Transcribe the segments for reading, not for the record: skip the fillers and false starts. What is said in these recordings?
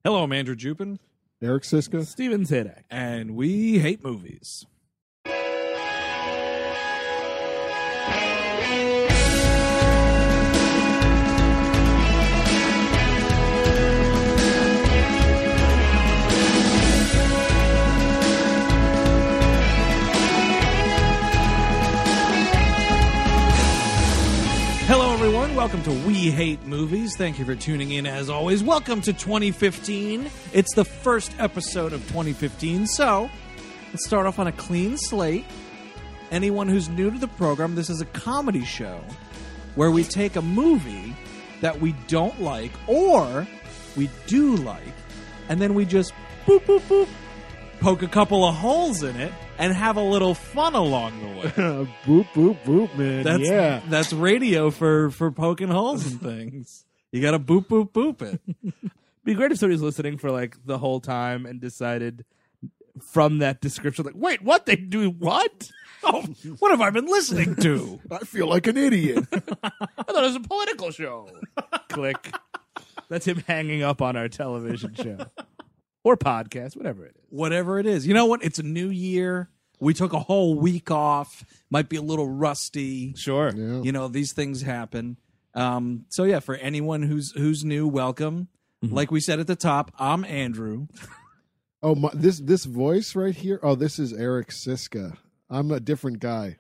Hello, I'm Andrew Jupin. Eric Siska. Steven Zadak. And we hate movies. Hello, everyone. Welcome to We Hate Movies. Thank you for tuning in, as always. Welcome to 2015. It's the first episode of 2015, so let's start off on a clean slate. Anyone who's new to the program, this is a comedy show where we take a movie that we don't like or we do like, and then we just boop, boop, boop, poke a couple of holes in it and have a little fun along the way. Boop, boop, boop, man. That's radio for poking holes in things. You got to boop, boop, boop it. Be great if somebody's listening for like the whole time and decided from that description, like, wait, what? They do what? Oh, what have I been listening to? I feel like an idiot. I thought it was a political show. Click. That's him hanging up on our television show. Or podcast, whatever it is. Whatever it is. You know what? It's a new year. We took a whole week off. Might be a little rusty. Sure. Yeah. You know, these things happen. So yeah, for anyone who's new, welcome. Mm-hmm. Like we said at the top, I'm Andrew. Oh, this voice right here. Oh, this is Eric Siska. I'm a different guy.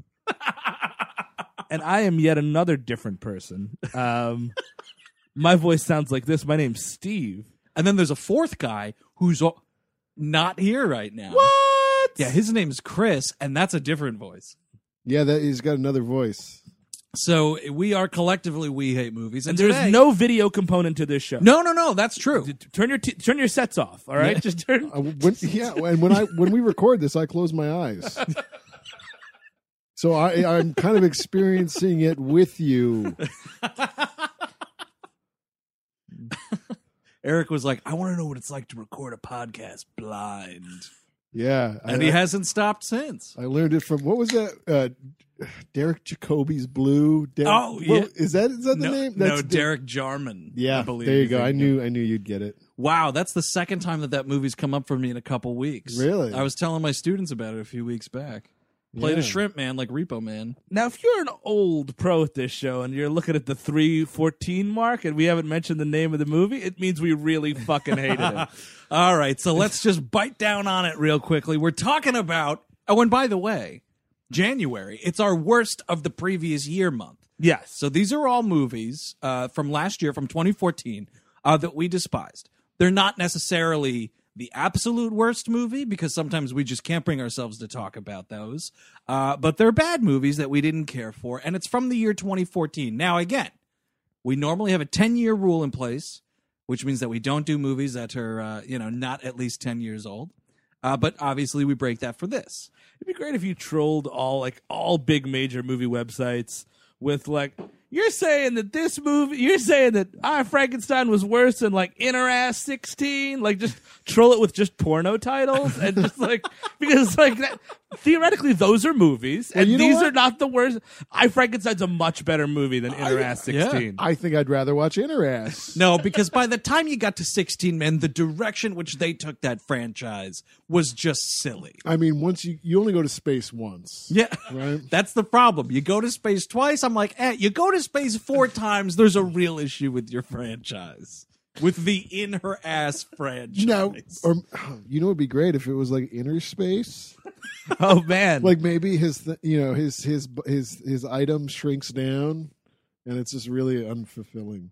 And I am yet another different person. My voice sounds like this. My name's Steve. And then there's a fourth guy who's not here right now. What? Yeah, his name's Chris, and that's a different voice. Yeah, he's got another voice. So we are collectively We Hate Movies, And there's no video component to this show. No, that's true. Turn your sets off. All right, just turn. And when we record this, I close my eyes. So I'm kind of experiencing it with you. Eric was like, I want to know what it's like to record a podcast blind. Yeah. And he hasn't stopped since. I learned it from, what was that? Derek Jacobi's Blue. Yeah. Is that the name? No, Derek Jarman. Yeah, I believe. there you go. I knew you'd get it. Wow, that's the second time that movie's come up for me in a couple weeks. Really? I was telling my students about it a few weeks back. Played a shrimp man like Repo Man. Now, if you're an old pro at this show and you're looking at the 3:14 mark and we haven't mentioned the name of the movie, it means we really fucking hated it. All right, so let's just bite down on it real quickly. We're talking about, oh, and by the way, January, it's our worst of the previous year month. Yes. So these are all movies from last year, from 2014, that we despised. They're not necessarily the absolute worst movie, because sometimes we just can't bring ourselves to talk about those. But they're bad movies that we didn't care for, and it's from the year 2014. Now, again, we normally have a 10-year rule in place, which means that we don't do movies that are, not at least 10 years old. But obviously, we break that for this. It'd be great if you trolled all big major movie websites with you're saying that I Frankenstein was worse than Inner Ass 16, just troll it with just porno titles and just because that, theoretically those are movies and these are not the worst. I Frankenstein's a much better movie than Inner Ass 16. Yeah. I think I'd rather watch Inner Ass. No, because by the time you got to 16 Men, the direction which they took that franchise was just silly. I mean, once you only go to space once. Yeah, right. That's the problem. You go to space twice. I'm like, you go to space 4 times. There's a real issue with your franchise, with the In Her Ass franchise. No, or it'd be great if it was Inner Space. Oh man, maybe his item shrinks down, and it's just really unfulfilling.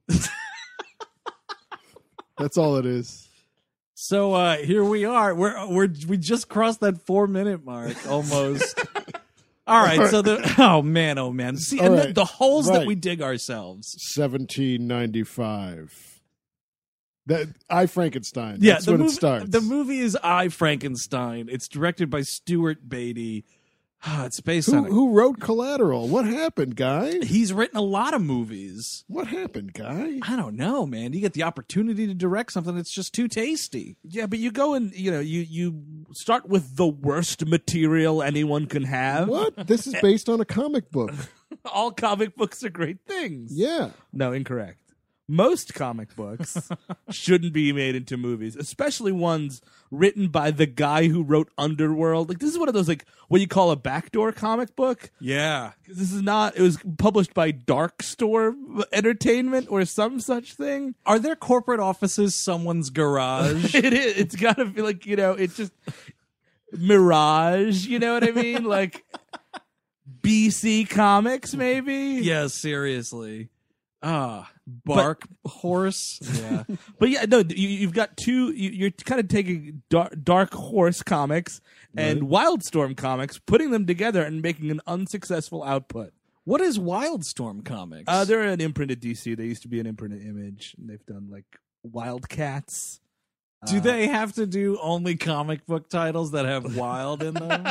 That's all it is. So here we are. We just crossed that 4-minute mark almost. All right. So oh man. See, and right. the holes that we dig ourselves. 1795. That I Frankenstein. Yeah, that's when it starts. The movie is I Frankenstein. It's directed by Stuart Beatty. It's based on who wrote Collateral? What happened, guy? He's written a lot of movies. What happened, guy? I don't know, man. You get the opportunity to direct something that's just too tasty. Yeah, but you go and you start with the worst material anyone can have. What? This is based on a comic book. All comic books are great things. Yeah. No, incorrect. most comic books shouldn't be made into movies, especially ones written by the guy who wrote Underworld. Like, this is one of those, like, what you call a backdoor comic book. Yeah. This is not, it was published by Dark Storm Entertainment or some such thing. Are their corporate offices someone's garage? It is. It's got to be like, it's just Mirage, you know what I mean? Like BC Comics, maybe? Yeah, seriously. Bark Horse. Yeah. But yeah, no, you've got two. You're kind of taking Dark Horse Comics and Wildstorm Comics, putting them together and making an unsuccessful output. What is Wildstorm Comics? They're an imprint at DC. They used to be an imprint at Image, and they've done like Wildcats. Do they have to do only comic book titles that have wild in them?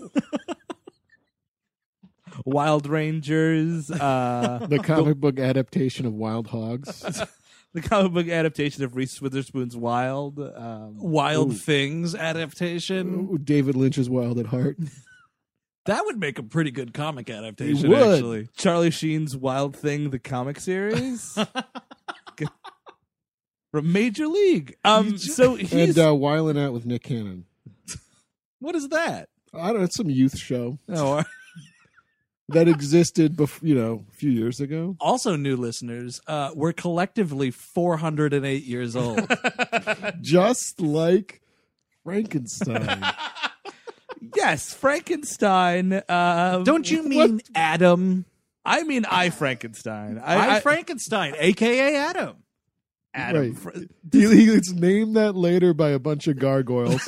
Wild Rangers. The comic book adaptation of Wild Hogs. The comic book adaptation of Reese Witherspoon's Wild. Wild Things adaptation. David Lynch's Wild at Heart. That would make a pretty good comic adaptation, would. actually. Charlie Sheen's Wild Thing, the comic series. From Major League. So he's... And Wildin' Out with Nick Cannon. What is that? I don't know. It's some youth show Oh, that existed, a few years ago. also, new listeners, we're collectively 408 years old. Just like Frankenstein. Yes, Frankenstein. Don't you mean Adam? I mean I Frankenstein. I Frankenstein, a.k.a. Adam. Adam. Right. He gets named that later by a bunch of gargoyles.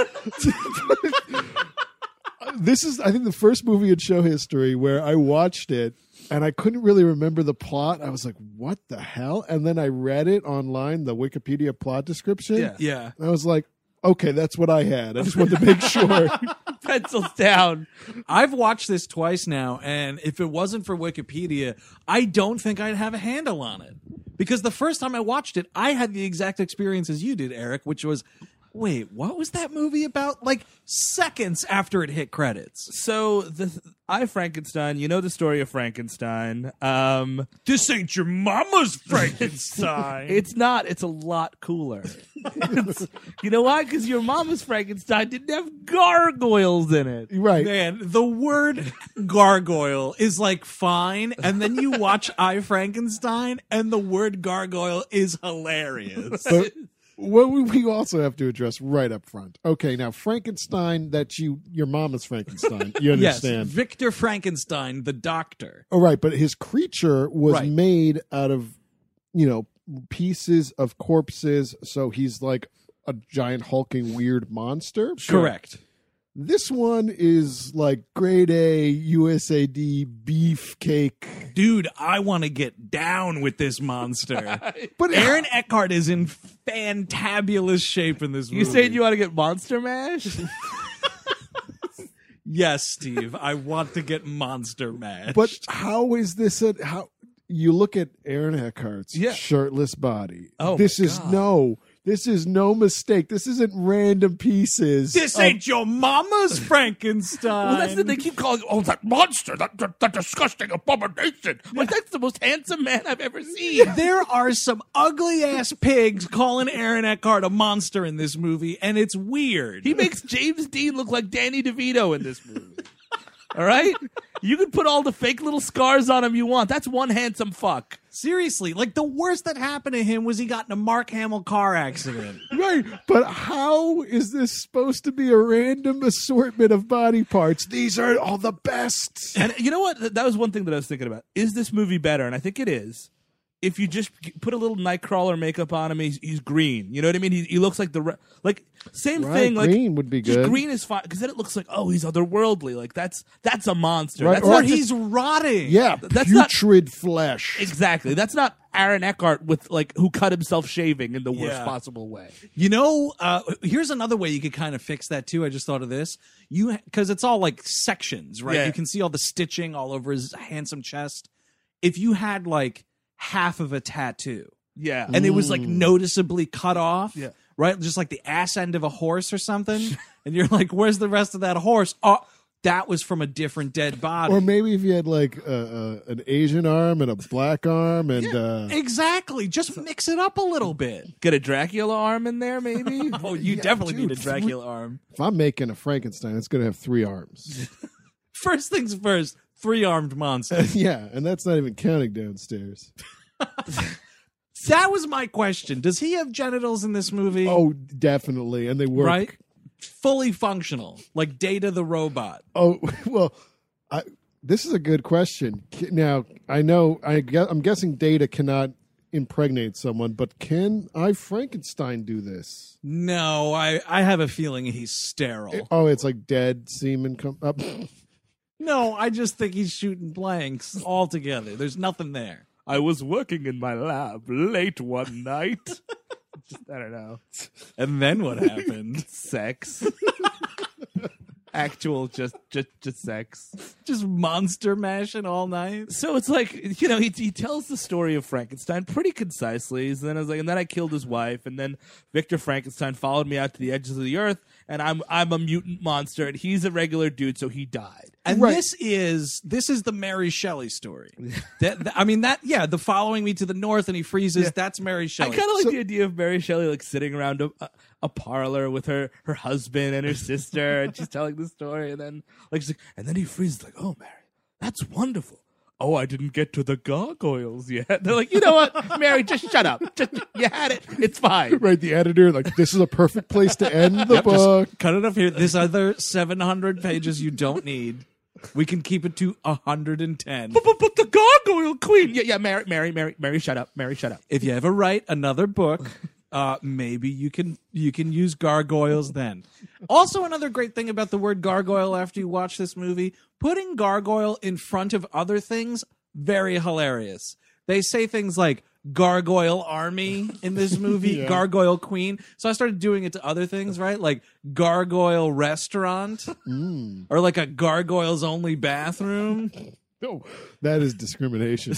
This is, I think, the first movie in show history where I watched it and I couldn't really remember the plot. I was like, what the hell? And then I read it online, the Wikipedia plot description. Yeah. And I was like, okay, that's what I had. I just wanted to make sure. Pencils down. I've watched this twice now, and if it wasn't for Wikipedia, I don't think I'd have a handle on it. Because the first time I watched it, I had the exact experience as you did, Eric, which was, wait, what was that movie about? Like, seconds after it hit credits. So I Frankenstein, you know the story of Frankenstein. This ain't your mama's Frankenstein. It's not. It's a lot cooler. You know why? Because your mama's Frankenstein didn't have gargoyles in it. Right. Man, the word gargoyle is like fine, and then you watch I Frankenstein, and the word gargoyle is hilarious. But what we also have to address right up front. Okay, now Frankenstein, that's your mama's Frankenstein. You understand? Yes, Victor Frankenstein, the doctor. Oh, right, but his creature was Right. made out of, pieces of corpses, so he's like a giant hulking weird monster. Correct. This one is like grade A USAD beefcake. Dude, I want to get down with this monster. But Aaron Eckhart is in fantabulous shape in this movie. You saying you want to get Monster Mash? Yes, Steve. I want to get Monster Mash. But how is this how you look at Aaron Eckhart's shirtless body? Oh, this my is God. This is no mistake. This isn't random pieces. This ain't your mama's Frankenstein. Well, that's the they keep calling. Oh, that monster! That disgusting abomination! Like that's the most handsome man I've ever seen. There are some ugly ass pigs calling Aaron Eckhart a monster in this movie, and it's weird. He makes James Dean look like Danny DeVito in this movie. All right, you can put all the fake little scars on him you want. That's one handsome fuck. Seriously, like the worst that happened to him was he got in a Mark Hamill car accident. Right, but how is this supposed to be a random assortment of body parts? These are all the best. And you know what? That was one thing that I was thinking about. Is this movie better? And I think it is. If you just put a little Nightcrawler makeup on him, he's green. You know what I mean? He looks like same Right, thing. Like green would be just good. green is fine because then it looks like he's otherworldly. Like that's a monster. Right, That's or not He's rotting. Yeah, That's not- putrid flesh. exactly. That's not Aaron Eckhart with who cut himself shaving in the worst Yeah. possible way. You know, here's another way you could kind of fix that too. I just thought of this. Because it's all like sections, right? Yeah. You can see all the stitching all over his handsome chest. If you had like half of a tattoo Yeah, and it was like noticeably cut off, Yeah. right? Just like the ass end of a horse or something. And you're like, where's the rest of that horse? Oh, that was from a different dead body. Or maybe if you had like an Asian arm and a black arm and Exactly. Just mix it up a little bit. Get a Dracula arm in there, maybe. Oh, you Yeah, definitely dude, need a Dracula arm. if I'm making a Frankenstein, it's going to have 3 arms. First things first, 3-armed monster. Yeah, and that's not even counting downstairs. That was my question. Does he have genitals in this movie? Oh, definitely, and they work. right? Fully functional, like Data the robot. Oh, well, this is a good question. Now, I'm guessing Data cannot impregnate someone, but can I Frankenstein do this? No, I have a feeling he's sterile. Oh, it's like dead semen come up. No, I just think he's shooting blanks altogether. There's nothing there. I was working in my lab late one night. Just, I don't know. And then what happened? Sex. Actual just sex. Just monster mashing all night. So it's like, he tells the story of Frankenstein pretty concisely. And then I was like, and then I killed his wife, and then Victor Frankenstein followed me out to the edges of the earth, and I'm a mutant monster, and he's a regular dude, so he died. And Right. this is the Mary Shelley story. The following me to the north and he freezes. That's Mary I Shelley. kind of like the idea of Mary Shelley like sitting around a parlor with her husband and her sister, and she's telling the story, and then she's like, and then he freezes, like, oh, Mary, that's wonderful. Oh, I didn't get to the gargoyles yet. They're like, you know what, Mary, just shut up. You had it. It's fine. Right, the editor, like, this is a perfect place to end the book. Cut it off here. This other 700 pages you don't need. We can keep it to 110. But the gargoyle queen. Yeah, Mary, shut up. Mary, shut up. If you ever write another book, maybe you can use gargoyles then. Also, another great thing about the word gargoyle after you watch this movie, putting gargoyle in front of other things, very hilarious. They say things like gargoyle army in this movie, Yeah. gargoyle queen. So I started doing it to other things, right? Like gargoyle restaurant or like a gargoyles only bathroom. No, that is discrimination.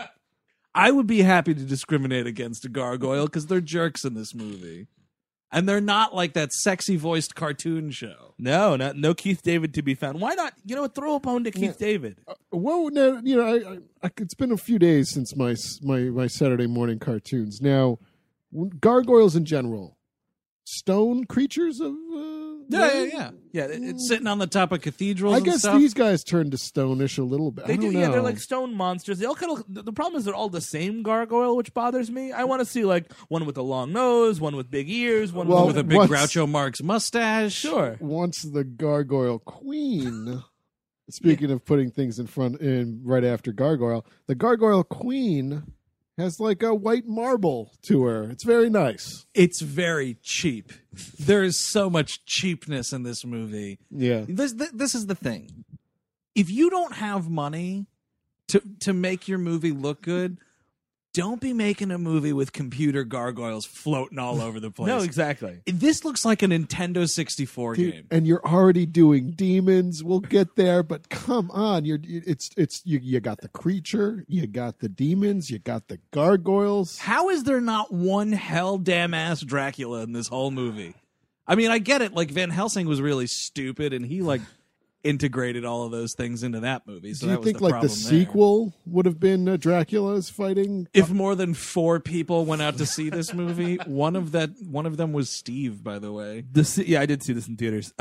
I would be happy to discriminate against a gargoyle because they're jerks in this movie. And they're not like that sexy voiced cartoon show. No Keith David to be found. Why not? Throw a bone to Keith David. Well, now, it's been a few days since my Saturday morning cartoons. Now, gargoyles in general, stone creatures of Yeah. Yeah, It's sitting on the top of cathedrals I and guess stuff. these guys turned to stonish a little bit. They I do, don't yeah. know. They're like stone monsters. They all kind of. The problem is they're all the same gargoyle, which bothers me. I want to see like one with a long nose, one with big ears, one Well, with a big once- Groucho Marx mustache. Sure. Once the gargoyle queen. Speaking of putting things in right after gargoyle, the gargoyle queen has like a white marble to her. It's very nice. It's very cheap. There is so much cheapness in this movie. Yeah. This is the thing. If you don't have money to make your movie look good, don't be making a movie with computer gargoyles floating all over the place. No, exactly. This looks like a Nintendo 64 Dude, game. and you're already doing demons. We'll get there, but come on, you got the creature, you got the demons, you got the gargoyles. How is there not one hell damn ass Dracula in this whole movie? I mean, I get it. Like Van Helsing was really stupid, and he like integrated all of those things into that movie. So Do you that was think the like the problem there. sequel would have been Dracula's fighting? If more than 4 people went out to see this movie, one of them was Steve, by the way. I did see this in theaters.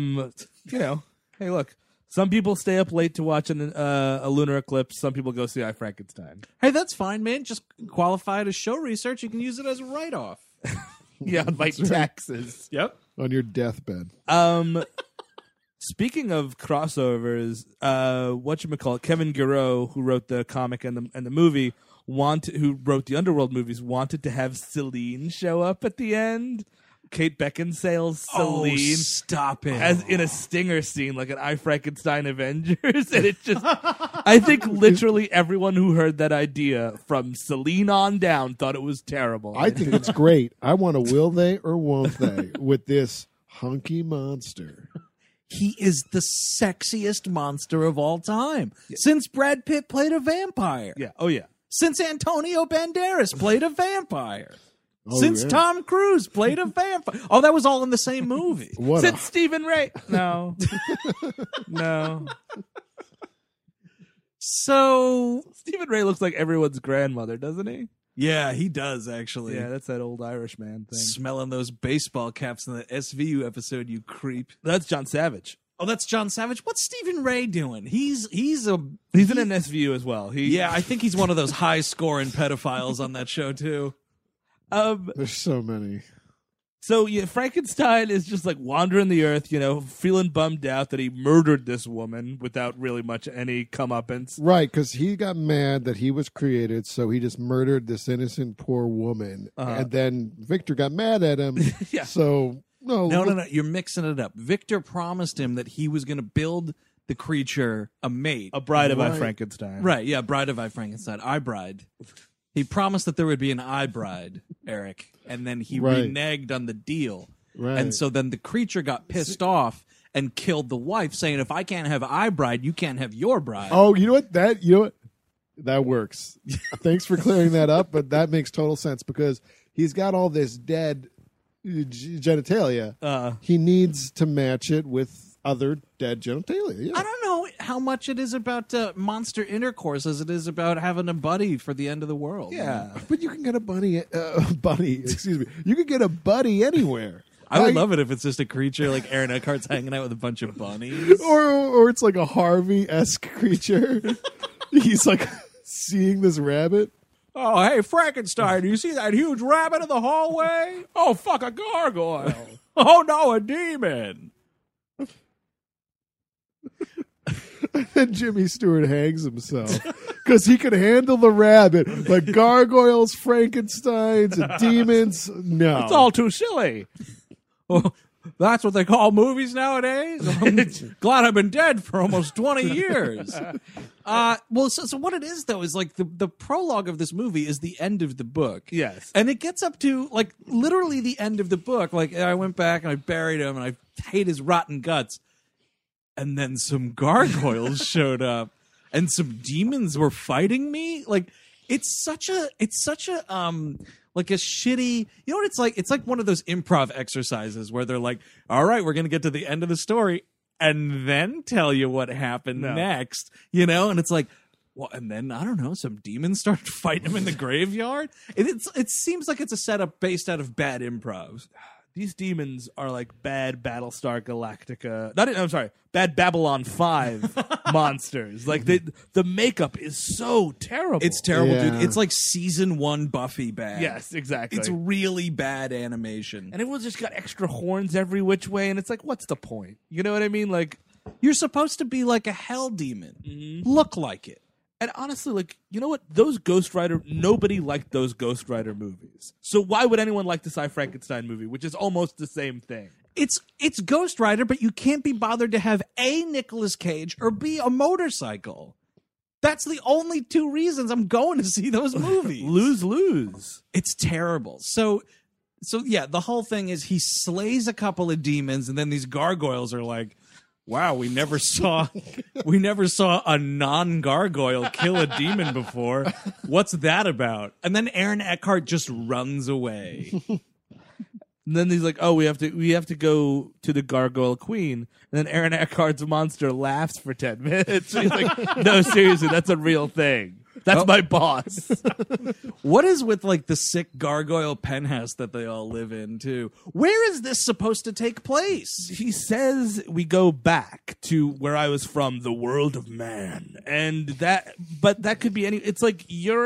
Hey, look. Some people stay up late to watch a lunar eclipse. Some people go see I, Frankenstein. Hey, that's fine, man. Just qualify it as show research. You can use it as a write-off. Yeah, on my taxes. Yep. On your deathbed. Speaking of crossovers, whatchamacallit, Kevin Garreau, who wrote the comic and the movie, who wrote the Underworld movies, wanted to have Celine show up at the end. Kate Beckinsale's Celine. Oh, stop it. As in a stinger scene, like an I, Frankenstein Avengers. And it just, I think literally everyone who heard that idea from Celine on down thought it was terrible. I think it's great. I want a will they or won't they with this hunky monster. He is the sexiest monster of all time. Since Brad Pitt played a vampire. Yeah. Oh, yeah. Since Antonio Banderas played a vampire. Since yeah. Tom Cruise played a vampire. Oh, that was all in the same movie. What Since Stephen Ray. No. No. So, Stephen Ray looks like everyone's grandmother, doesn't he? yeah, he does actually. Yeah, that's that old Irish man thing. Smelling those baseball caps in the SVU episode, you creep. That's John Savage. Oh, that's John Savage. What's Stephen Ray doing? He's He's in an SVU as well. yeah, I think he's one of those high scoring pedophiles on that show too. There's so many. So yeah, Frankenstein is just like wandering the earth, feeling bummed out that he murdered this woman without really much any comeuppance. Right, because he got mad that he was created, so he just murdered this innocent poor woman. And then Victor got mad at him. Yeah. So, No, you're mixing it up. Victor promised him that he was going to build the creature a mate. A bride of I Right. Frankenstein. Right, yeah, Bride of I Frankenstein. I Bride. He promised that there would be an I Bride, Eric, and then he Right. reneged on the deal. Right. And so then the creature got pissed off and killed the wife, saying, if I can't have I Bride, you can't have your bride. Oh, you know what? That works. Thanks for clearing that up, but that makes total sense because he's got all this dead genitalia. He needs to match it with other dead genitalia. Yeah. I don't know how much it is about monster intercourse as it is about having a buddy for the end of the world. Yeah. But you can get a buddy, excuse me. You can get a buddy anywhere. I would Like- love it if it's just a creature like Aaron Eckhart's hanging out with a bunch of bunnies. Or it's like a Harvey-esque creature. He's like seeing this rabbit. Oh, hey, Frankenstein, do you see that huge rabbit in the hallway? Oh, fuck, a gargoyle. Oh, no, a demon. And Jimmy Stewart hangs himself because he could handle the rabbit, but gargoyles, Frankensteins, and demons, no. It's all too silly. Well, that's what they call movies nowadays. I'm glad I've been dead for almost 20 years. Well, so what it is, though, is like the prologue of this movie is the end of the book. Yes. And it gets up to, like, literally the end of the book. Like, I went back and I buried him and I hate his rotten guts. And then some gargoyles showed up and some demons were fighting me. Like, it's such a like a shitty, you know what it's like? It's like one of those improv exercises where they're like, all right, we're going to get to the end of the story and then tell you what happened next, And it's like, well, and then, I don't know, some demons start fighting him in the graveyard. It seems like it's a setup based out of bad improv. These demons are like bad Battlestar Galactica. Bad Babylon 5 monsters. Like the makeup is so terrible. It's terrible, Yeah. dude. It's like season 1 Buffy bad. Yes, exactly. It's really bad animation. And everyone's just got extra horns every which way, and it's like, what's the point? You know what I mean? Like, You're supposed to be like a hell demon. Look like it. and honestly, like, you know what? Those Ghost Rider, nobody liked those Ghost Rider movies. So why would anyone like the I Frankenstein movie, which is almost the same thing? It's Ghost Rider, but you can't be bothered to have A, Nicolas Cage, or B, a motorcycle. That's the only two reasons I'm going to see those movies. Lose. It's terrible. So yeah, the whole thing is he slays a couple of demons, and then these gargoyles are like, wow, we never saw a non-gargoyle kill a demon before. What's that about? And then Aaron Eckhart just runs away. And then he's like, "Oh, we have to go to the Gargoyle Queen." And then Aaron Eckhart's monster laughs for 10 minutes. He's like, "No, seriously, that's a real thing. That's my boss." What is with like the sick gargoyle penthouse that they all live in too? Where is this supposed to take place? He says we go back to where I was from, the world of man, but that could be any. It's like Europe ?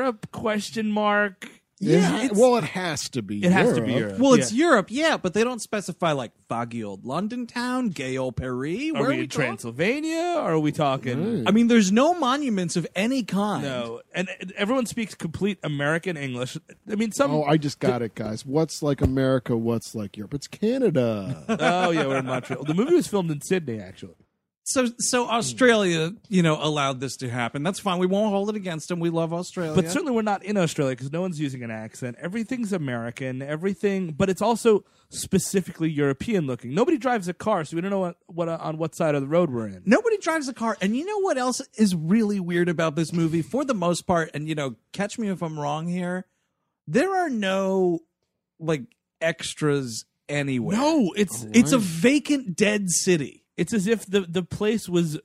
Yeah, it has to be. It has to be Europe. Well, it's Europe, yeah, but they don't specify like foggy old London town, gay old Paris. Are Where we are we in talking? Transylvania? Or are we talking? I mean, there's no monuments of any kind. No, and everyone speaks complete American English. I mean, some. Oh, I just got it, guys. What's like America? What's like Europe? It's Canada. Oh yeah, we're in Montreal. The movie was filmed in Sydney, actually. So Australia, allowed this to happen. That's fine. We won't hold it against them. We love Australia. But certainly we're not in Australia because no one's using an accent. Everything's American. But it's also specifically European looking. Nobody drives a car, so we don't know on what side of the road we're in. Nobody drives a car. And you know what else is really weird about this movie? For the most part, and catch me if I'm wrong here, there are no like extras anywhere. No, it's It's a vacant, dead city. It's as if the place was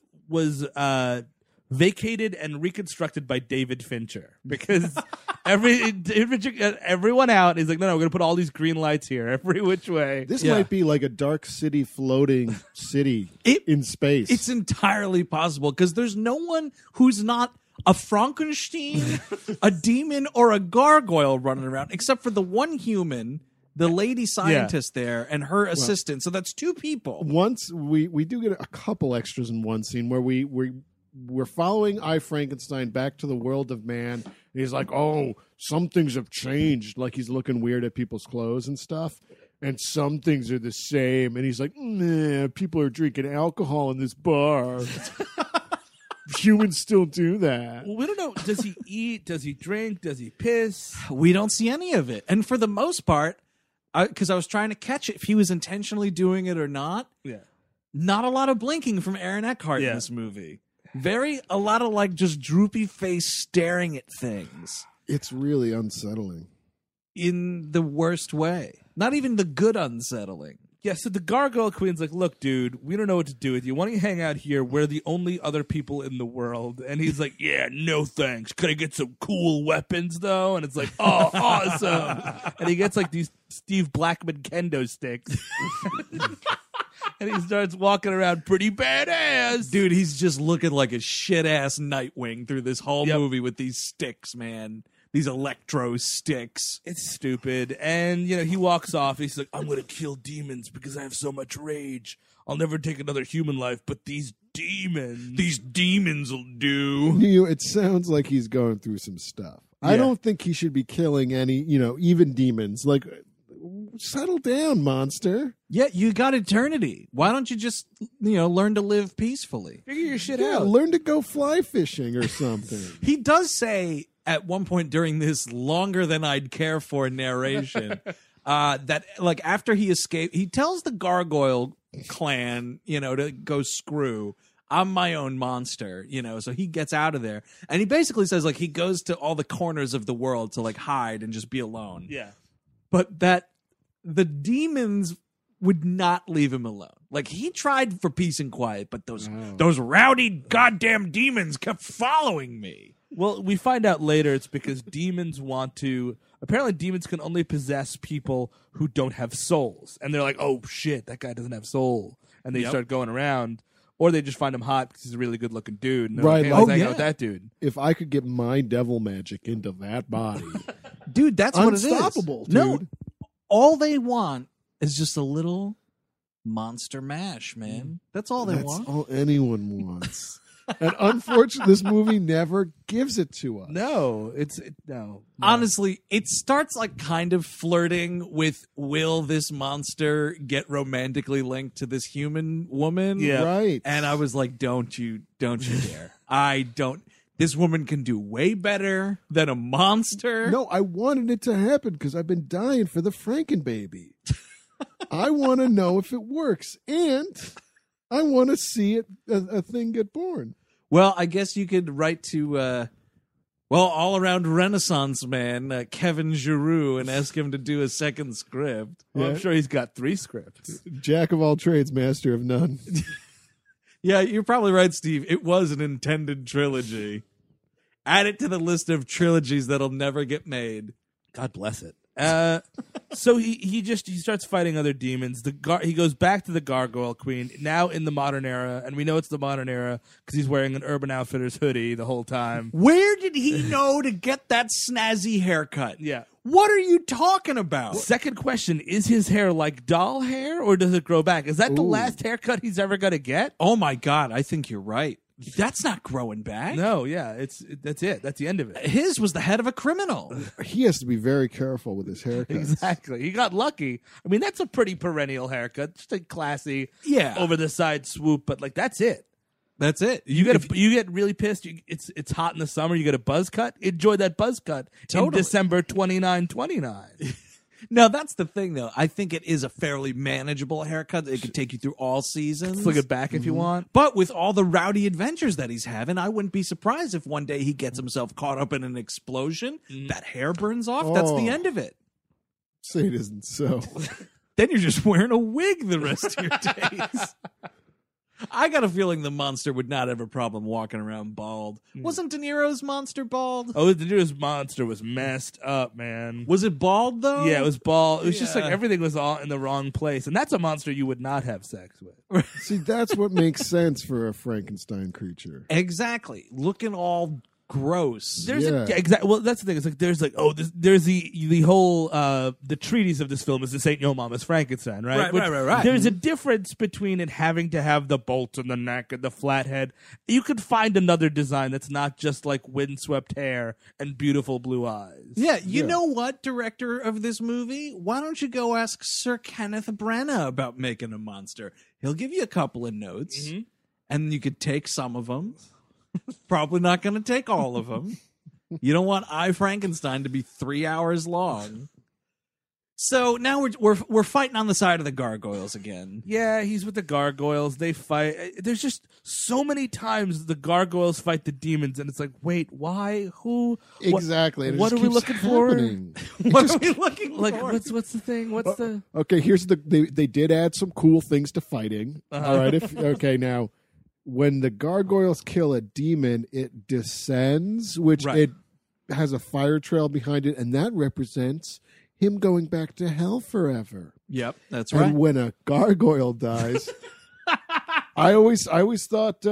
vacated and reconstructed by David Fincher, because everyone out is like, no, we're gonna put all these green lights here every which way. This Yeah. might be like a dark city floating city in space. It's entirely possible because there's no one who's not a Frankenstein, a demon, or a gargoyle running around, except for the one human, the lady scientist there, and her assistant. So that's two people. Once we do get a couple extras in one scene where we're following I, Frankenstein, back to the world of man. And he's like, oh, some things have changed. Like he's looking weird at people's clothes and stuff. And some things are the same. And he's like, nah, people are drinking alcohol in this bar. Humans still do that. Well, we don't know. Does he eat? Does he drink? Does he piss? We don't see any of it. And for the most part, because I was trying to catch it, if he was intentionally doing it or not, not a lot of blinking from Aaron Eckhart in this movie. A lot of like just droopy face staring at things It's really unsettling. in the worst way. Not even the good unsettling. Yeah, so the Gargoyle Queen's like, look, dude, we don't know what to do with you. Why don't you hang out here? We're the only other people in the world. And he's like, yeah, no thanks. Could I get some cool weapons, though? And it's like, oh, awesome. And he gets like these Steve Blackman kendo sticks. And he starts walking around pretty badass. Dude, he's just looking like a shit-ass Nightwing through this whole movie with these sticks, man. These electro sticks. It's stupid. And, you know, he walks off. He's like, I'm going to kill demons because I have so much rage. I'll never take another human life, but these demons will do. It sounds like he's going through some stuff. I don't think he should be killing any, even demons. Like, settle down, monster. Yeah, you got eternity. Why don't you just, learn to live peacefully? Figure your shit Yeah, out. learn to go fly fishing or something. He does say at one point during this longer than I'd care for narration that, like, after he escaped, he tells the Gargoyle clan, to go screw. I'm my own monster, so he gets out of there. And he basically says, like, he goes to all the corners of the world to, like, hide and just be alone. Yeah. But that the demons would not leave him alone. Like, he tried for peace and quiet, but those rowdy goddamn demons kept following me. Well, we find out later it's because demons want to... Apparently, demons can only possess people who don't have souls. And they're like, oh, shit, that guy doesn't have soul. And they start going around. Or they just find him hot because he's a really good-looking dude. And they're Right, like, hey, like- let's hang out with that dude. If I could get my devil magic into that body, Dude, that's what it is. unstoppable, dude. No, all they want is just a little monster mash, man. That's all they That's want. all anyone wants. And unfortunately, this movie never gives it to us. No, no. Honestly, it starts like kind of flirting with, will this monster get romantically linked to this human woman? Yeah. Right. And I was like, don't you dare. This woman can do way better than a monster. No, I wanted it to happen because I've been dying for the Frankenbaby. I want to know if it works. And I want to see a thing get born. Well, I guess you could write to, all-around Renaissance man, Kevin Giroux, and ask him to do a second script. Well, I'm Yeah. sure he's got 3 scripts. Jack of all trades, master of none. Yeah, you're probably right, Steve. It was an intended trilogy. Add it to the list of trilogies that'll never get made. God bless it. So he starts fighting other demons. He goes back to the Gargoyle Queen now in the modern era, and we know it's the modern era because he's wearing an Urban Outfitters hoodie the whole time. Where did he know to get that snazzy haircut? Yeah. What are you talking about? Second question: is his hair like doll hair, or does it grow back? Is that the last haircut he's ever gonna get? Oh my God, I think you're right. That's not growing back. No, yeah, that's it. That's the end of it. His was the head of a criminal. He has to be very careful with his haircuts. Exactly. He got lucky. I mean, that's a pretty perennial haircut, just a classy, over the side swoop. But like, that's it. That's it. You get really pissed. It's hot in the summer. You get a buzz cut. Enjoy that buzz cut in Totally. December 29. Now, that's the thing, though. I think it is a fairly manageable haircut. It could take you through all seasons. Flick it back if you want. But with all the rowdy adventures that he's having, I wouldn't be surprised if one day he gets himself caught up in an explosion. That hair burns off. That's the Oh. end of it. Say it isn't so. Then you're just wearing a wig the rest of your days. I got a feeling the monster would not have a problem walking around bald. Wasn't De Niro's monster bald? Oh, De Niro's monster was messed up, man. Was it bald, though? Yeah, it was bald. It was just like Yeah. everything was all in the wrong place. And that's a monster you would not have sex with. See, that's what makes sense for a Frankenstein creature. Exactly. Looking all gross. There's Yeah. exactly. Well, that's the thing. It's like there's like there's the whole the treatise of this film is this ain't no mama's Frankenstein, right? Right. There's a difference between it having to have the bolt in the neck and the flat head. You could find another design that's not just like windswept hair and beautiful blue eyes. Yeah, you Yeah. know what, director of this movie? Why don't you go ask Sir Kenneth Branagh about making a monster? He'll give you a couple of notes, and you could take some of them. Probably not going to take all of them. You don't want I, Frankenstein to be 3 hours long. So now we're fighting on the side of the gargoyles again. Yeah, he's with the gargoyles. They fight. There's just so many times the gargoyles fight the demons, and it's like, wait, why? Who? What- Exactly. and it What just are we keeps looking for? happening. What are we looking Like, for? what's the thing? What's the? Okay, here's they did add some cool things to fighting. All right, okay now when the gargoyles kill a demon, it descends, which Right. it has a fire trail behind it, and that represents him going back to hell forever. Yep, that's right. And when a gargoyle dies, I always thought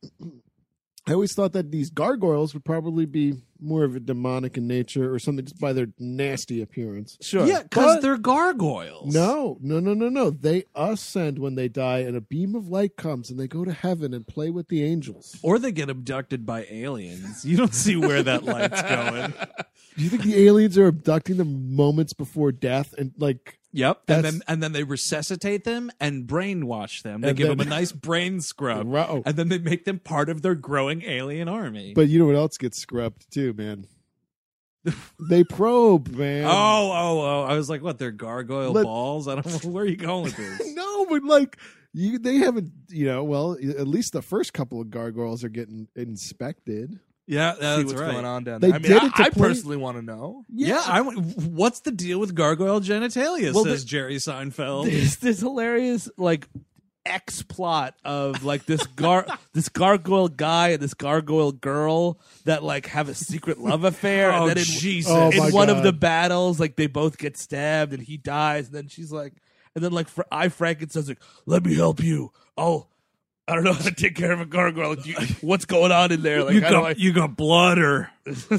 that these gargoyles would probably be more of a demonic in nature or something, just by their nasty appearance. Sure. Yeah, because But- they're gargoyles. No. They ascend when they die, and a beam of light comes, and they go to heaven and play with the angels. Or they get abducted by aliens. You don't see where that light's going. Do you think the aliens are abducting them moments before death, and like? Yep, That's- and then they resuscitate them and brainwash them. They And give then- them a nice brain scrub, Wow. and then they make them part of their growing alien army. But you know what else gets scrubbed too, man? They probe, man. oh! I was like, what? They're gargoyle Let- balls? I don't know where are you going with this. No, but like they haven't. Well, at least the first couple of gargoyles are getting inspected. Yeah, See that's what's right. going on down They there. I mean, did it to I play- personally want to know. Yeah, what's the deal with gargoyle genitalia? Well, says Jerry Seinfeld. There's this hilarious like X plot of like this this gargoyle guy and this gargoyle girl that like have a secret love affair. Oh, and then Jesus. Oh, in my one of God. the battles, like they both get stabbed and he dies. And then she's like, and then like Frankenstein's like, let me help you. I don't know how to take care of a gargoyle. What's going on in there? Like, you got blood or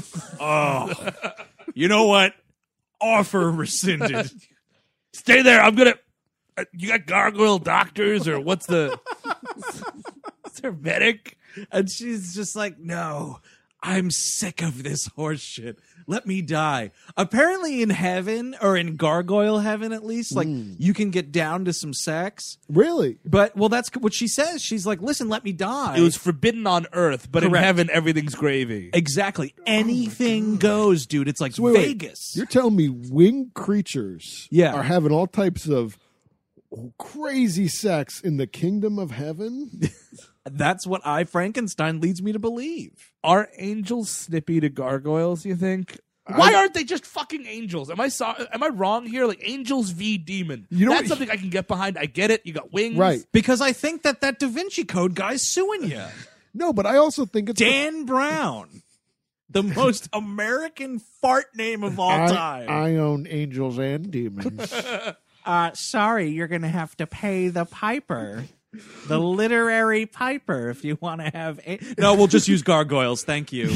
oh, you know what? Offer rescinded. Stay there. I'm gonna. You got gargoyle doctors or what's the? Is there a medic? And she's just like, no, I'm sick of this horse shit. Let me die. Apparently in heaven, or in gargoyle heaven at least, like you can get down to some sex. Really? But, well, that's what she says. She's like, listen, let me die. It was forbidden on Earth, but in Correct. heaven everything's gravy. Exactly. Anything goes, dude. It's like So wait. Vegas. You're telling me winged creatures Yeah. are having all types of crazy sex in the kingdom of heaven? That's what I, Frankenstein, leads me to believe. Are angels snippy to gargoyles, you think? Why aren't they just fucking angels? Am I wrong here? Like angels v demon. You know That's what- something I can get behind. I get it. You got wings. Right. Because I think that Da Vinci Code guy's suing you. No, but I also think it's Dan Brown. The most American fart name of all time. I own angels and demons. Sorry, you're going to have to pay the piper. The literary piper, if you want to have... No, we'll just use gargoyles. Thank you.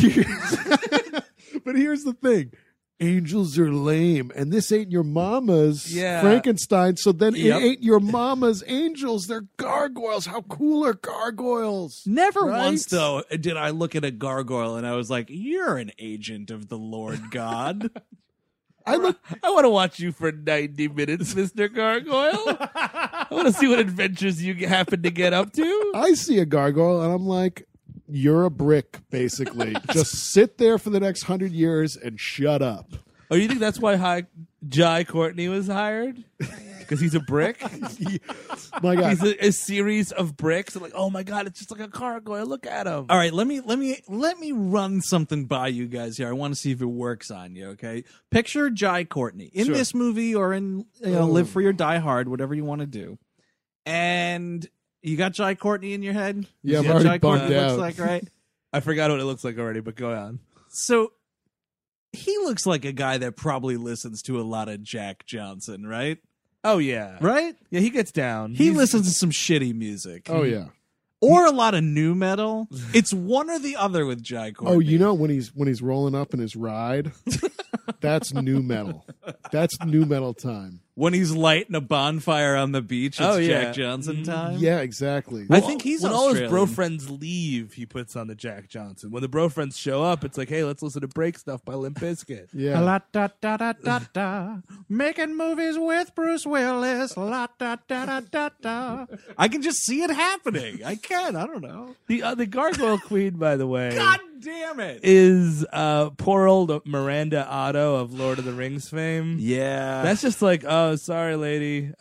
But here's the thing. Angels are lame, and this ain't your mama's Yeah. Frankenstein, so then Yep. it ain't your mama's angels. They're gargoyles. How cool are gargoyles? Never Right? once, though, did I look at a gargoyle and I was like, you're an agent of the Lord God. I look. I want to watch you for 90 minutes, Mr. Gargoyle. I want to see what adventures you happen to get up to. I see a gargoyle, and I'm like, you're a brick, basically. Just sit there for the next 100 years and shut up. Oh, you think that's why Jai Courtney was hired because he's a brick. My God. He's a series of bricks. And like, oh my God, it's just like a gargoyle. Look at him. All right, let me run something by you guys here. I want to see if it works on you. Okay, picture Jai Courtney in Sure. this movie or in Live Free or Die Hard, whatever you want to do. And you got Jai Courtney in your head. Yeah, You I'm see what already Jai Courtney bummed looks out. like, right? I forgot what it looks like already, but go on. So he looks like a guy that probably listens to a lot of Jack Johnson, right? Oh, yeah. Right? Yeah, he gets down. He He's- listens to some shitty music. Oh yeah. Or a lot of new metal. It's one or the other with Jai Courtney. Oh, you know when he's rolling up in his ride, that's new metal. That's new metal time. When he's lighting a bonfire on the beach, it's Oh, yeah. Jack Johnson time. Yeah, exactly. I think he's when all his Australian. bro friends leave, he puts on the Jack Johnson. When the bro friends show up, it's like, hey, let's listen to Break Stuff by Limp Bizkit. Yeah. La da da da da da. Making movies with Bruce Willis. La da da da da da. I can just see it happening. I can. I don't know. The Gargoyle Queen, by the way, God damn it. is poor old Miranda Otto of Lord of the Rings fame. Yeah. That's just like, oh, sorry, lady.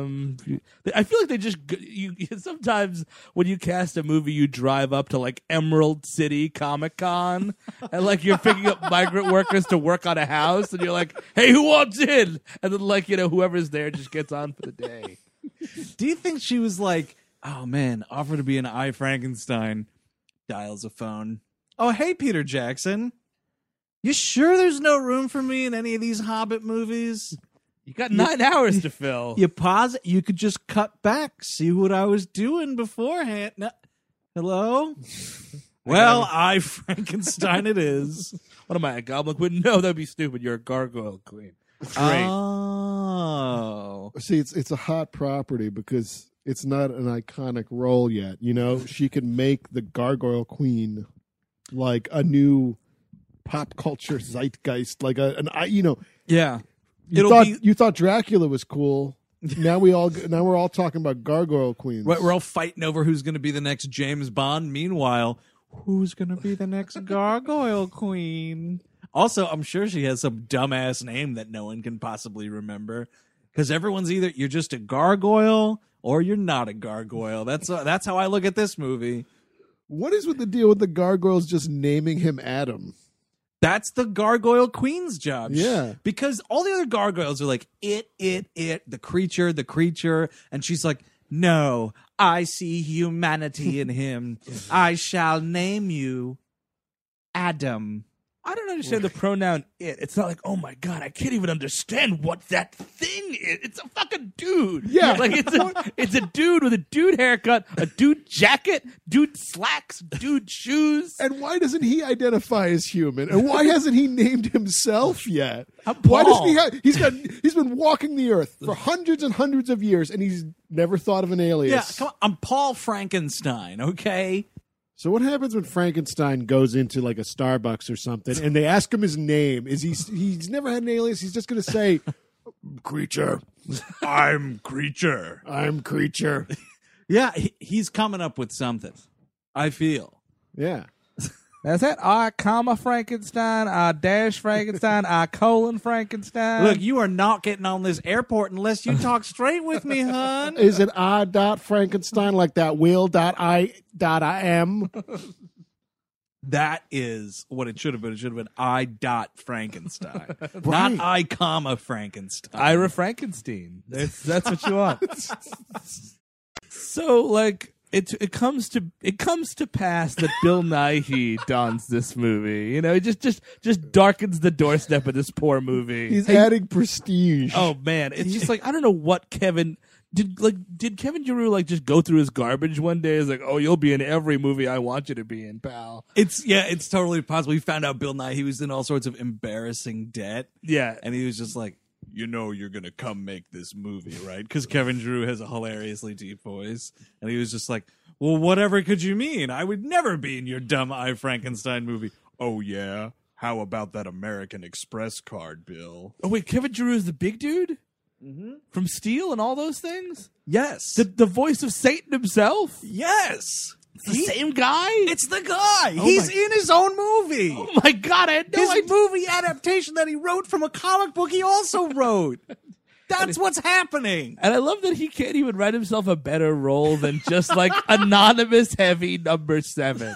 I feel like they just sometimes when you cast a movie, you drive up to like Emerald City Comic Con, and like you're picking up migrant workers to work on a house, and you're like, hey, who wants in? And then like whoever's there just gets on for the day. Do you think she was like, oh man, offer to be an I Frankenstein? Dials a phone. Oh, hey, Peter Jackson. You sure there's no room for me in any of these Hobbit movies? You got 9 hours to fill. You pause it. You could just cut back, see what I was doing beforehand. No. Hello? Well, I Frankenstein it is. What am I, a goblin queen? No, that'd be stupid. You're a gargoyle queen. Great. Oh. See, it's a hot property because it's not an iconic role yet. You know, she could make the Gargoyle Queen like a new pop culture zeitgeist, like Yeah. you thought Dracula was cool. Now we're all talking about Gargoyle Queens. We're all fighting over who's going to be the next James Bond. Meanwhile, who's going to be the next Gargoyle Queen? Also, I'm sure she has some dumbass name that no one can possibly remember. Because everyone's either you're just a gargoyle or you're not a gargoyle. That's how I look at this movie. What is with the deal with the gargoyles just naming him Adam? That's the Gargoyle Queen's job. Yeah. Because all the other gargoyles are like, it, the creature. And she's like, no, I see humanity in him. I shall name you Adam. I don't understand the pronoun it. It's not like, oh my God, I can't even understand what that thing is. It's a fucking dude. Yeah. Like it's a dude with a dude haircut, a dude jacket, dude slacks, dude shoes. And why doesn't he identify as human? And why hasn't he named himself yet? I'm Why Paul. doesn't he's been walking the earth for hundreds and hundreds of years and he's never thought of an alias. Yeah, come on. I'm Paul Frankenstein, okay? So what happens when Frankenstein goes into like a Starbucks or something and they ask him his name? Is he's never had an alias? He's just going to say, "Creature, I'm Creature. I'm Creature." Yeah, he's coming up with something. I feel. Yeah. That's it. I, comma Frankenstein, I dash Frankenstein, I colon Frankenstein. Look, you are not getting on this airport unless you talk straight with me, hun. Is it I.Frankenstein like that Will.I.am? That is what it should have been. It should have been I. Frankenstein, not Right. I, comma Frankenstein. Ira Frankenstein. That's what you want. So like it comes to pass that Bill Nighy dons this movie. You know, it just darkens the doorstep of this poor movie. He's adding prestige. Oh man, it's just like I don't know what Kevin did Kevin Giroux like just go through his garbage one day? It's like, oh, you'll be in every movie I want you to be in, pal. It's totally possible. We found out Bill Nye, he was in all sorts of embarrassing debt. Yeah. And he was just like, you know, you're going to come make this movie, right? Because Kevin Drew has a hilariously deep voice. And he was just like, well, whatever could you mean? I would never be in your dumb I, Frankenstein movie. Oh, yeah? How about that American Express card, Bill? Oh wait, Kevin Giroux is the big dude Mm-hmm. from Steel and all those things. Yes. The voice of Satan himself. Yes. It's the same guy? It's the guy. He's in his own movie. Oh my God, I had no His idea. movie adaptation that he wrote from a comic book he also wrote. That's what's happening. And I love that he can't even write himself a better role than just like anonymous heavy number 7.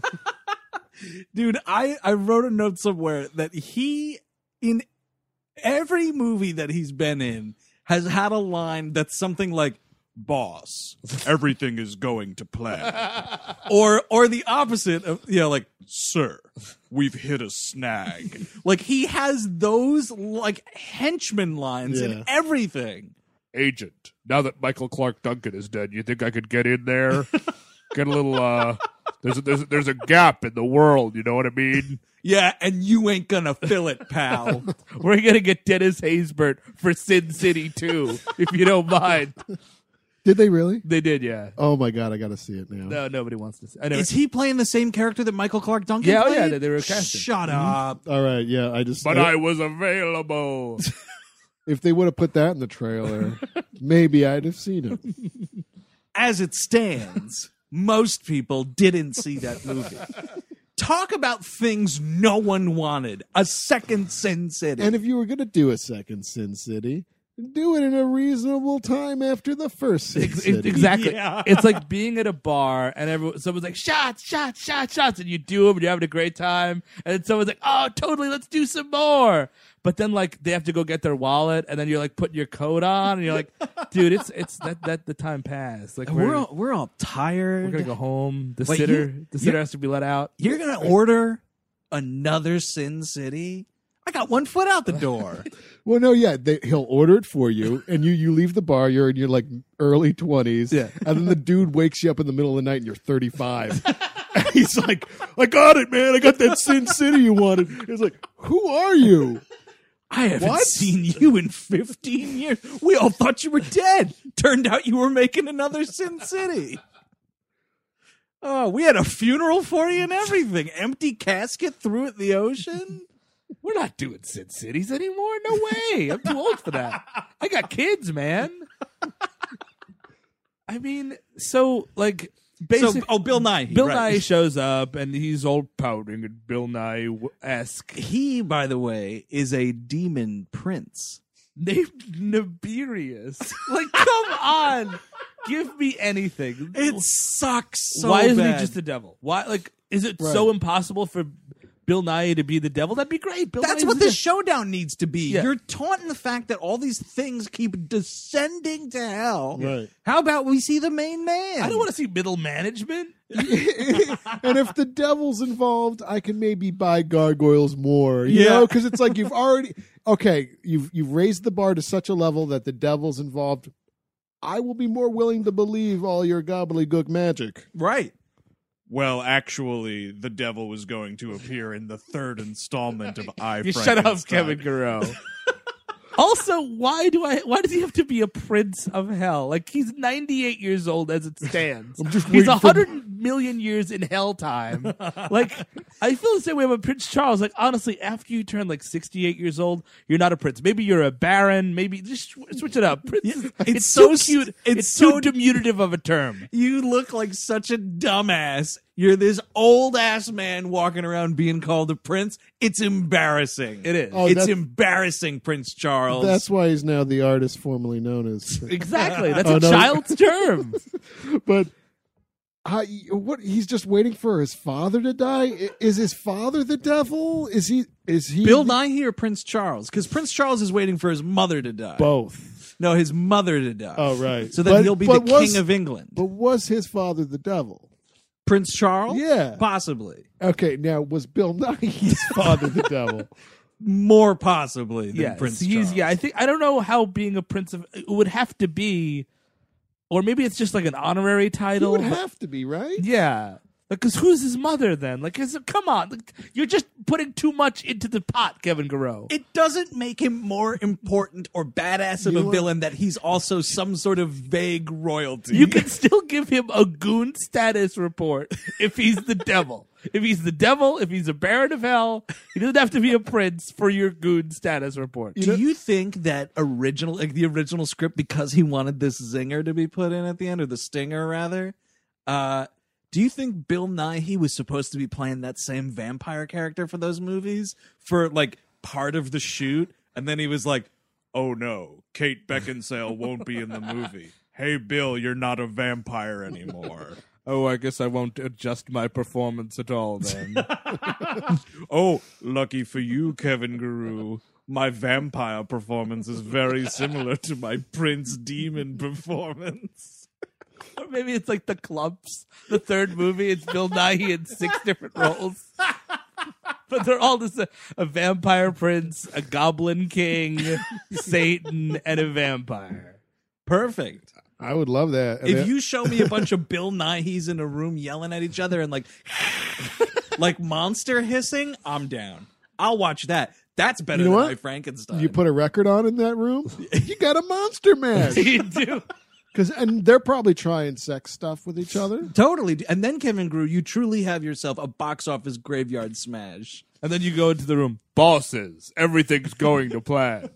Dude, I wrote a note somewhere that he, in every movie that he's been in, has had a line that's something like, "Boss, everything is going to plan." or the opposite of, like, "Sir, we've hit a snag." Like, he has those, like, henchman lines in everything. Agent, now that Michael Clark Duncan is dead, you think I could get in there? Get a little, there's a gap in the world, you know what I mean? Yeah, and you ain't gonna fill it, pal. We're gonna get Dennis Haysbert for Sin City 2, if you don't mind. Did they really? They did, yeah. Oh my God, I got to see it now. No, nobody wants to see. Is he playing the same character that Michael Clark Duncan Yeah, played? they were casting. Shut up. All right, yeah, I was available. If they would have put that in the trailer, maybe I'd have seen it. As it stands, most people didn't see that movie. Talk about things no one wanted. A second Sin City. And if you were going to do a second Sin City, do it in a reasonable time after the first Sin City. Exactly. Yeah. It's like being at a bar and someone's like, shots, and you do them and you're having a great time. And then someone's like, oh, totally, let's do some more. But then like they have to go get their wallet and then you're like putting your coat on and you're like, dude, it's that the time passed. Like we're all tired. we're gonna go home. The Wait, sitter you're- has to be let out. You're going to order another Sin City? I got one foot out the door. Well, no, yeah, he'll order it for you, and you leave the bar. You're in your like early 20s, Yeah. and then the dude wakes you up in the middle of the night, and you're 35. And he's like, "I got it, man. I got that Sin City you wanted." He's like, "Who are you?" I haven't What? seen you in 15 years. We all thought you were dead. Turned out you were making another Sin City. Oh, we had a funeral for you and everything. Empty casket, threw it in the ocean. We're not doing Sin Cities anymore. No way. I'm too old for that. I got kids, man. I mean, so like basically, Bill Nye. Bill Nye shows up and he's all pouting and Bill Nye-esque. He, by the way, is a demon prince. Named Nibirius. Like, come on. Give me anything. It sucks so Why isn't bad. he just the devil? Why, like, is it Right. so impossible for Bill Nye to be the devil? That'd be great. Bill That's Nye's what the this showdown needs to be. Yeah. You're taunting the fact that all these things keep descending to hell. Right. How about we see the main man? I don't want to see middle management. And if the devil's involved, I can maybe buy gargoyles more. You Yeah. know, because it's like you've raised the bar to such a level that the devil's involved. I will be more willing to believe all your gobbledygook magic. Right. Well, actually, the devil was going to appear in the third installment of I, You shut up, Frankenstein. Kevin Garreau. Also, why does he have to be a prince of hell? Like, he's 98 years old as it stands. I'm just He's waiting for- 100 million years in hell time. Like, I feel the same way about Prince Charles. Like, honestly, after you turn like 68 years old, you're not a prince. Maybe you're a baron. Maybe just switch it up. Prince, it's so too cute. it's too so- diminutive of a term. You look like such a dumbass. You're this old ass man walking around being called a prince. It's embarrassing. It is. Oh, It's that's- embarrassing, Prince Charles. That's why he's now the artist formerly known as. Exactly. That's Oh, a no. child's term. But what? He's just waiting for his father to die. Is his father the devil? Is he? Bill Nighy or Prince Charles? Because Prince Charles is waiting for his mother to die. both? No, his mother to die. Oh, right. So that But- he'll be but the was- king of England. But was his father the devil? Prince Charles? Yeah. Possibly. Okay, now was Bill Nighy's father the devil? More possibly than Yes, Prince Charles. I don't know how being a prince of it would have to be, or maybe it's just like an honorary He title. would but- have to be, right? yeah, because who's his mother then? Like, come on, like, you're just putting too much into the pot, Kevin Garreau. It doesn't make him more important or badass of You a know what? villain that he's also some sort of vague royalty. You can still give him a goon status report if he's the devil. If he's the devil, if he's a baron of hell, he doesn't have to be a prince for your goon status report. Do you think that the original script, because he wanted this zinger to be put in at the end, or the stinger rather, Do you think Bill Nighy was supposed to be playing that same vampire character for those movies for like part of the shoot, and then he was like, "Oh no, Kate Beckinsale won't be in the movie. Hey Bill, you're not a vampire anymore." Oh, I guess I won't adjust my performance at all then. Oh, lucky for you, Kevin Guru. My vampire performance is very similar to my Prince Demon performance. Or maybe it's like The Clumps, the third movie. It's Bill Nighy in 6 different roles. But they're all just a vampire prince, a goblin king, Satan, and a vampire. Perfect. I would love that. And If you show me a bunch of Bill Nighy's in a room yelling at each other and like monster hissing, I'm down. I'll watch that. That's better You know than what? My Frankenstein. you put a record on in that room, you got a monster mash. You do. And they're probably trying sex stuff with each other. Totally. And then, Kevin Grew, you truly have yourself a box office graveyard smash. And then you go into the room. Bosses, everything's going to plan.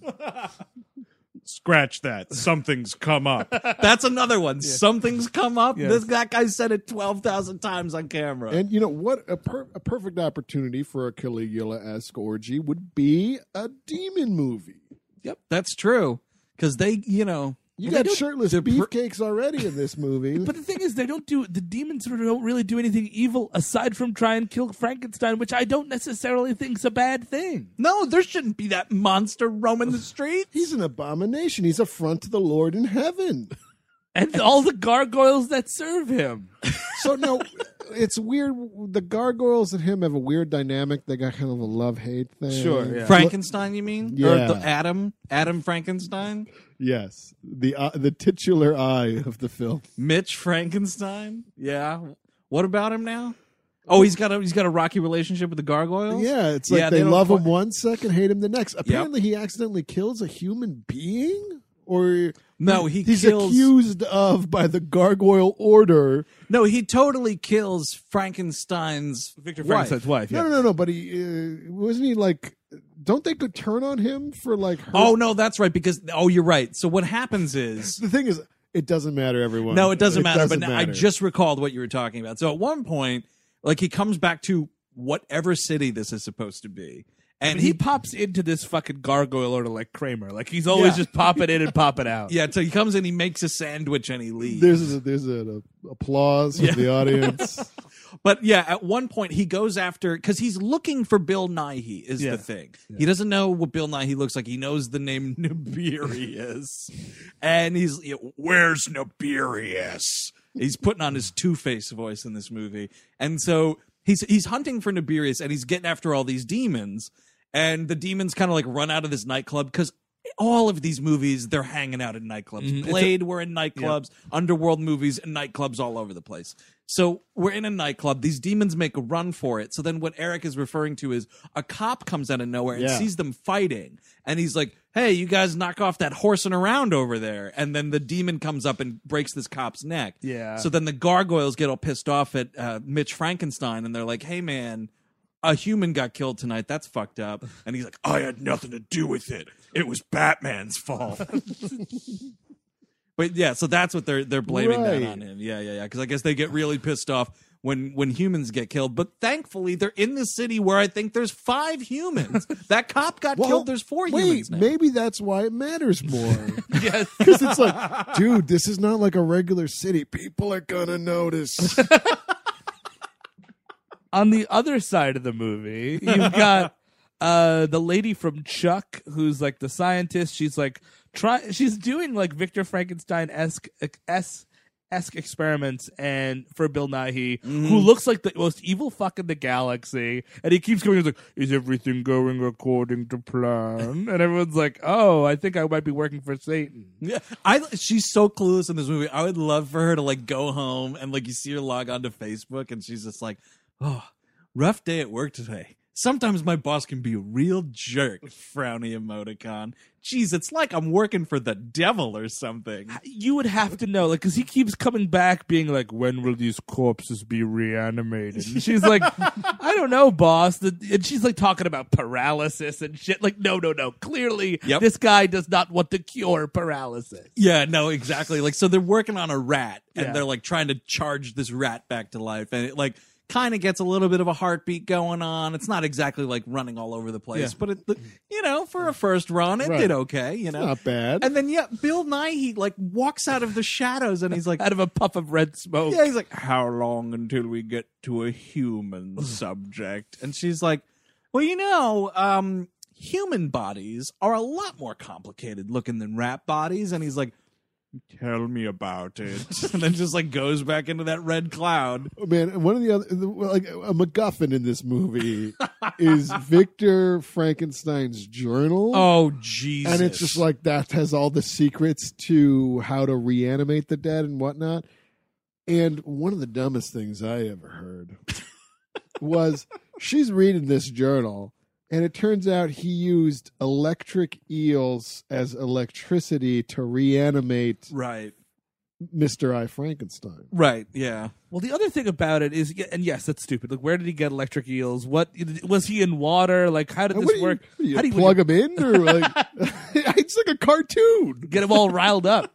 Scratch that. Something's come up. That's another one. Something's come up. Yes. That guy said it 12,000 times on camera. And you know what? A perfect opportunity for a Caligula-esque orgy would be a demon movie. Yep, that's true. Because they, You got shirtless beefcakes already in this movie. But the thing is, the demons don't really do anything evil aside from try and kill Frankenstein, which I don't necessarily think is a bad thing. No, there shouldn't be that monster roaming the streets. He's an abomination. He's a affront to the Lord in heaven. And all the gargoyles that serve him. So no, it's weird. The gargoyles and him have a weird dynamic. They got kind of a love-hate thing. Sure, yeah. Frankenstein, you mean? Yeah. Or the Adam Frankenstein? Yes, the titular eye of the film. Mitch Frankenstein? Yeah. What about him now? Oh, he's got a rocky relationship with the gargoyles? Yeah, it's like they love him one second, hate him the next. Apparently, he accidentally kills a human being, or No, he's kills... accused of by the gargoyle order. No, he totally kills Frankenstein's Victor wife. Frankenstein's wife. Yeah. No. But he wasn't he like? Don't they could turn on him for like? Her? Oh no, that's right. Because you're right. So what happens is The thing is, it doesn't matter, everyone. no, it doesn't matter. doesn't But now I matter. just recalled what you were talking about. So at one point, like he comes back to whatever city this is supposed to be, and And he pops into this fucking gargoyle order like Kramer. Like he's always just popping in and popping out. yeah. So he comes in, he makes a sandwich, and he leaves. There's an applause from the audience. But yeah, at one point he goes after because he's looking for Bill Nighy is the thing. He doesn't know what Bill Nighy looks like. He knows the name Nibirius, and he's where's Nibirius? He's putting on his Two-Face voice in this movie, and so he's hunting for Nibirius, and he's getting after all these demons, and the demons kind of like run out of this nightclub because. All of these movies, they're hanging out in nightclubs. Blade, we're in nightclubs. Underworld movies and nightclubs all over the place. So we're in a nightclub. These demons make a run for it. So then what Eric is referring to is a cop comes out of nowhere and sees them fighting. And he's like, hey, you guys knock off that horsing around over there. And then the demon comes up and breaks this cop's neck. Yeah. So then the gargoyles get all pissed off at Mitch Frankenstein. And they're like, hey, man, a human got killed tonight. That's fucked up. And he's like, I had nothing to do with it. It was Batman's fault. But yeah, so that's what they're blaming that Right. on him. Yeah. Because I guess they get really pissed off when humans get killed. But thankfully, they're in the city where I think there's 5 humans. That cop got killed. There's 4 humans now. Maybe that's why it matters more. Yes. Because it's like, dude, this is not like a regular city. People are gonna notice. On the other side of the movie, you've got the lady from Chuck, who's like the scientist. She's like she's doing like Victor Frankenstein esque experiments, and for Bill Nighy, who looks like the most evil fuck in the galaxy, and he keeps going. He's like, "Is everything going according to plan?" And everyone's like, "Oh, I think I might be working for Satan." Yeah, she's so clueless in this movie. I would love for her to like go home and like you see her log onto Facebook and she's just like, oh, rough day at work today. sometimes my boss can be a real jerk, frowny emoticon. Jeez, it's like I'm working for the devil or something. You would have to know, like, because he keeps coming back being like, when will these corpses be reanimated? And she's like, I don't know, boss. And she's like talking about paralysis and shit. Like, no. Clearly, this guy does not want to cure paralysis. Yeah, no, exactly. Like, so they're working on a rat, and Yeah. they're like trying to charge this rat back to life, and it like kind of gets a little bit of a heartbeat going on. It's not exactly like running all over the place, but it, for a first run, it Right. did okay. Not bad. And then Bill Nye, he like walks out of the shadows, and he's like, Out of a puff of red smoke. yeah, he's like, how long until we get to a human subject? And she's like, well, human bodies are a lot more complicated looking than rat bodies. And he's like, tell me about it. And then just like goes back into that red cloud. Oh, man, one of the other, like a MacGuffin in this movie is Victor Frankenstein's journal. Oh, Jesus. And it's just like that has all the secrets to how to reanimate the dead and whatnot. And one of the dumbest things I ever heard was she's reading this journal, and it turns out he used electric eels as electricity to reanimate Right. Mr. I. Frankenstein. Right. Yeah. Well, the other thing about it is, and yes, that's stupid. Like, where did he get electric eels? What was he in water? Like, how did What this do you- work? You How do you plug him in, or like it's like a cartoon? get him all riled up?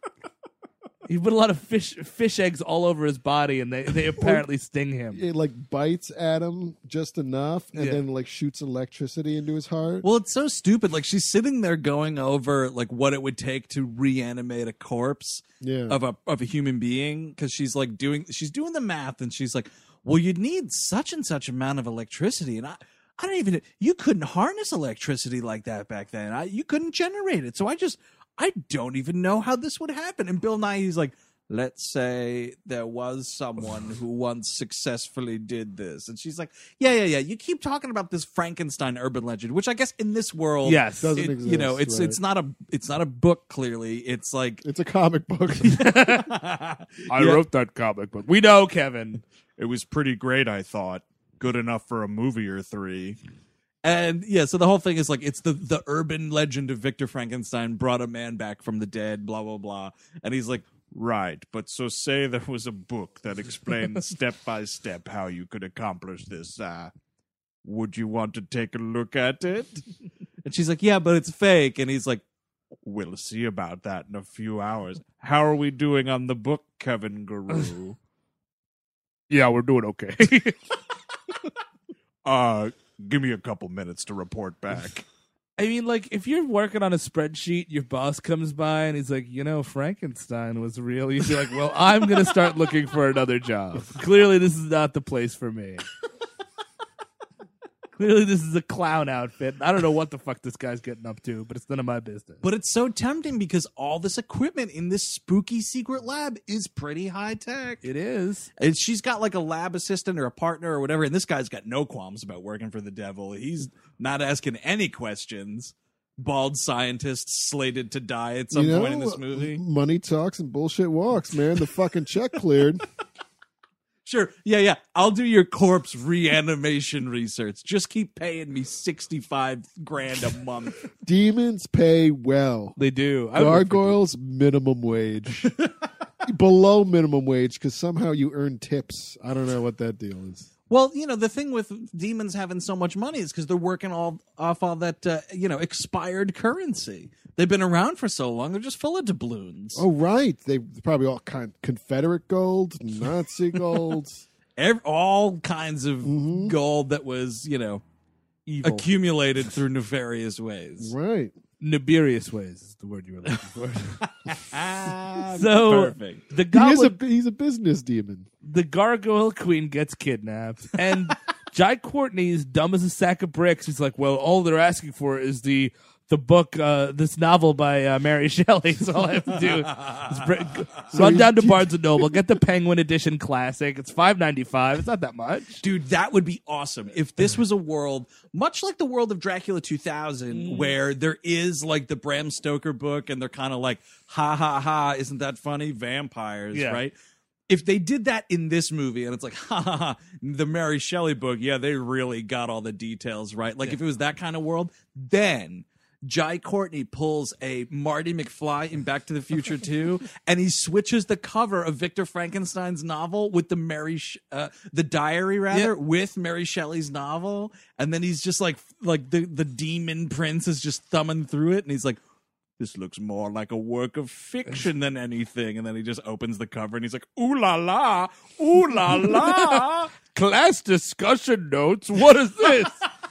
He put a lot of fish eggs all over his body, and they apparently sting him. It like bites at him just enough, and Yeah. then like shoots electricity into his heart. Well, it's so stupid. Like she's sitting there going over like what it would take to reanimate a corpse Yeah. of a human being, because she's doing the math, and she's like, well, you'd need such and such amount of electricity, and I don't even, you couldn't harness electricity like that back then. You couldn't generate it. So I don't even know how this would happen. And Bill Nye, he's like, let's say there was someone who once successfully did this. And she's like, yeah. You keep talking about this Frankenstein urban legend, which I guess in this world, Yes. Doesn't exist, it's not a book. Clearly, it's like It's a comic book. I wrote that comic book. We know, Kevin. It was pretty great, I thought. Good enough for a movie or three. And yeah, so the whole thing is like it's the urban legend of Victor Frankenstein brought a man back from the dead, blah blah blah. And he's like, Right, but so say there was a book that explained step by step how you could accomplish this. Would you want to take a look at it? and she's like, yeah, but it's fake. And he's like, We'll see about that in a few hours. How are we doing on the book, Kevin Guru? Yeah, we're doing okay. Give me a couple minutes to report back. I mean, like, if you're working on a spreadsheet, your boss comes by and he's like, Frankenstein was real. You'd be like, well, I'm going to start looking for another job. Clearly, this is not the place for me. Clearly, this is a clown outfit. I don't know what the fuck this guy's getting up to, but it's none of my business. but it's so tempting because all this equipment in this spooky secret lab is pretty high tech. It is. And she's got like a lab assistant or a partner or whatever, and this guy's got no qualms about working for the devil. He's not asking any questions. Bald scientist slated to die at some point in this movie. Money talks and bullshit walks, man. The fucking check cleared. Sure, yeah. I'll do your corpse reanimation research. Just keep paying me $65,000 a month. Demons pay well. They do. Gargoyles, minimum wage. Below minimum wage, because somehow you earn tips. I don't know what that deal is. Well, the thing with demons having so much money is because they're working off all that, expired currency. They've been around for so long; they're just full of doubloons. Oh, right. They probably all Confederate gold, Nazi gold. All kinds of gold that was, Evil. accumulated through nefarious ways. Right. Nefarious ways is the word you were looking for. Ah, So perfect. the He's a business demon. the gargoyle queen gets kidnapped, and Jai Courtney is dumb as a sack of bricks. He's like, well, all they're asking for is the book, this novel by Mary Shelley. So all I have to do is run down to Barnes & Noble, get the Penguin Edition Classic. It's $5.95. It's not that much. Dude, that would be awesome if this was a world much like the world of Dracula 2000, where there is like the Bram Stoker book, and they're kind of like, ha ha ha, isn't that funny? Vampires, Yeah. right? if they did that in this movie and it's like, ha ha ha, the Mary Shelley book, yeah, they really got all the details right. Like if it was that kind of world, then Jai Courtney pulls a Marty McFly in Back to the Future 2, and he switches the cover of Victor Frankenstein's novel with the the diary with Mary Shelley's novel, and then he's just like the demon prince is just thumbing through it, and he's like, this looks more like a work of fiction than anything. And then he just opens the cover and he's like, ooh la la, ooh la la. Class discussion notes. What is this?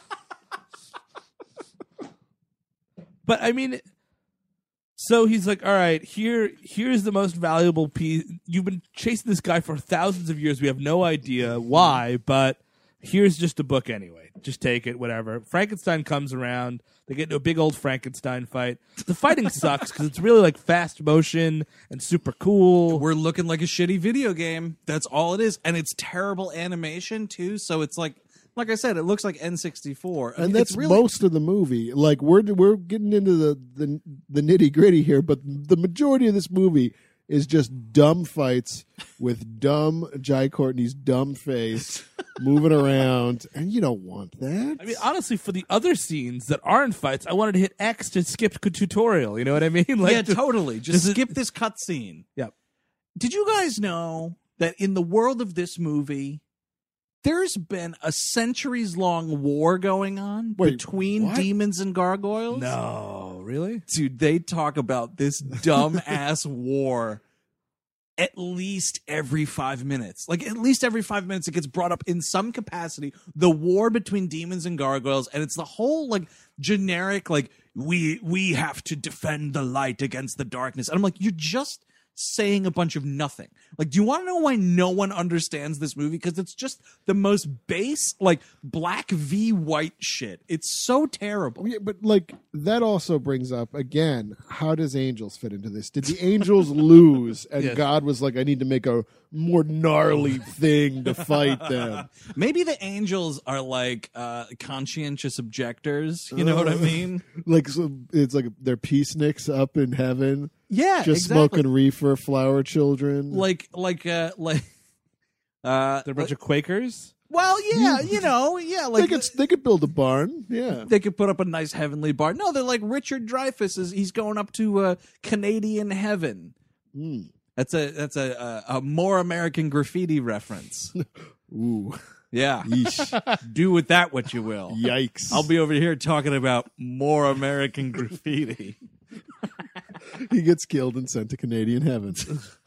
But I mean, so he's like, all right, here's the most valuable piece. You've been chasing this guy for thousands of years. We have no idea why, but here's just a book anyway. Just take it, whatever. Frankenstein comes around. They get into a big old Frankenstein fight. The fighting sucks because it's really like fast motion and super cool. We're looking like a shitty video game. That's all it is. And it's terrible animation too. So it's like I said, it looks like N64. And that's it's really most of the movie. Like we're getting into the nitty gritty here, but the majority of this movie is just dumb fights with dumb Jai Courtney's dumb face moving around, and you don't want that. I mean, honestly, for the other scenes that aren't fights, I wanted to hit X to skip tutorial. You know what I mean? Like, yeah, totally. Just skip this cutscene. Yep. Did you guys know that in the world of this movie, there's been a centuries-long war going on between demons and gargoyles? No, really? Dude, they talk about this dumb-ass war at least every 5 minutes. Like, at least every 5 minutes it gets brought up in some capacity, the war between demons and gargoyles, and it's the whole, like, generic, like, we have to defend the light against the darkness. And I'm like, you're just saying a bunch of nothing. Like, do you want to know why no one understands this movie? Because it's just the most base, like, black v white shit. It's so terrible. Yeah, but like that also brings up again, how does angels fit into this? Did the angels lose and Yes. God was like, I need to make a more gnarly thing to fight them? Maybe the angels are like conscientious objectors. You know what I mean? Like so it's like they're peaceniks up in heaven, Yeah, just exactly. smoking reefer, flower children. Like They're a bunch of Quakers. well, yeah, you know, yeah, like they could build a barn. Yeah. they could put up a nice heavenly bar. No, they're like Richard Dreyfuss he's going up to Canadian heaven. Mm. That's a more American graffiti reference. Ooh. Yeah, Yeesh. do with that what you will. Yikes. I'll be over here talking about more American graffiti. He gets killed and sent to Canadian heaven.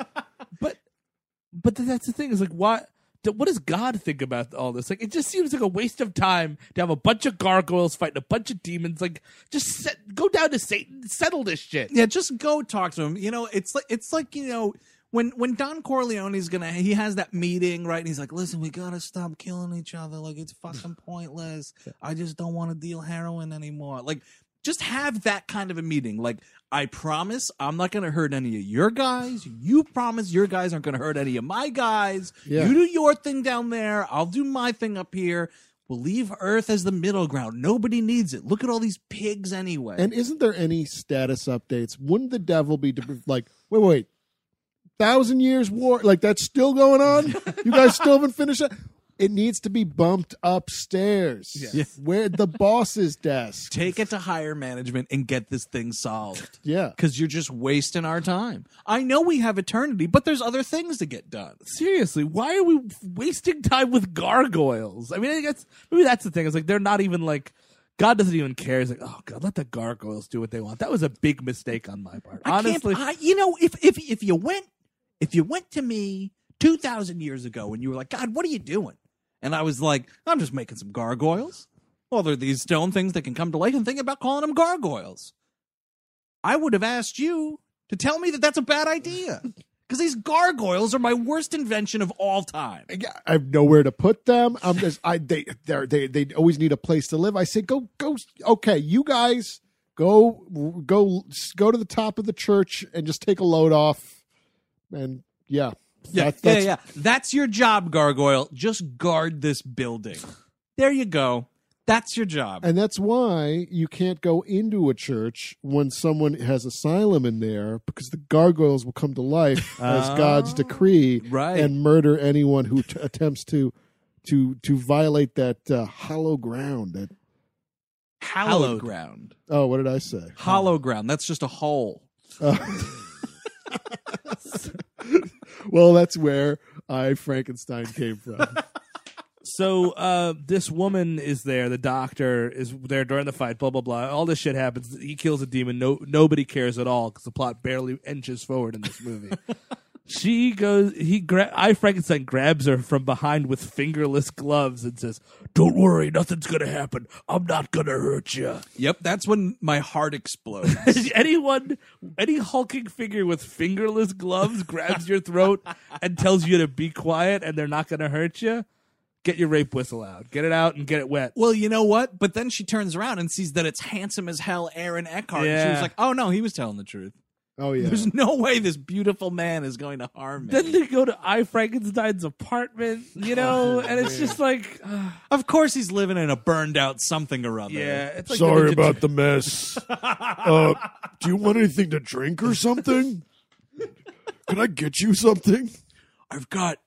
But that's the thing is like, what does God think about all this? Like, it just seems like a waste of time to have a bunch of gargoyles fighting a bunch of demons. Like, just go down to Satan, settle this shit. Yeah, just go talk to him. You know, it's like you know when Don Corleone's he has that meeting, right? And he's like, listen, we gotta stop killing each other. Like, it's fucking pointless. I just don't want to deal heroin anymore. Like, just have that kind of a meeting. Like, I promise I'm not going to hurt any of your guys. You promise your guys aren't going to hurt any of my guys. Yeah. You do your thing down there. I'll do my thing up here. We'll leave Earth as the middle ground. Nobody needs it. Look at all these pigs anyway. And isn't there any status updates? Wouldn't the devil be like, wait, 1,000 years war? Like, that's still going on? You guys still haven't finished that? It needs to be bumped upstairs. Yes. Where the boss's desk. Take it to higher management and get this thing solved. Yeah. Because you're just wasting our time. I know we have eternity, but there's other things to get done. Seriously, why are we wasting time with gargoyles? I mean, I guess maybe that's the thing. It's like they're not even like, God doesn't even care. He's like, oh God, let the gargoyles do what they want. That was a big mistake on my part. Honestly, if you went to me 2,000 years ago and you were like, God, what are you doing? And I was like, I'm just making some gargoyles. Well, they're these stone things that can come to life, and think about calling them gargoyles. I would have asked you to tell me that that's a bad idea. Because these gargoyles are my worst invention of all time. I have nowhere to put them. I'm just they always need a place to live. I say go. Okay, you guys go to the top of the church and just take a load off. And yeah. Yeah. That's your job, gargoyle. Just guard this building. There you go. That's your job. And that's why you can't go into a church when someone has asylum in there, because the gargoyles will come to life as God's decree right. and murder anyone who attempts to violate that hollow ground. That Hallowed ground. Oh, what did I say? Hollow ground. That's just a hole. Well, that's where Frankenstein came from. So this woman is there. The doctor is there during the fight. Blah blah blah. All this shit happens. He kills a demon. Nobody cares at all because the plot barely inches forward in this movie. She goes. Frankenstein grabs her from behind with fingerless gloves and says, "Don't worry, nothing's gonna happen. I'm not gonna hurt you." Yep, that's when my heart explodes. Any hulking figure with fingerless gloves grabs your throat and tells you to be quiet, and they're not gonna hurt you. Get your rape whistle out. Get it out and get it wet. Well, you know what? But then she turns around and sees that it's handsome as hell Aaron Eckhart. And she was like, oh, no, he was telling the truth. Oh, yeah. There's no way this beautiful man is going to harm me. Then they go to Frankenstein's apartment, and it's just like... Of course he's living in a burned out something or other. Yeah. It's like Sorry about the mess. Do you want anything to drink or something? Can I get you something? I've got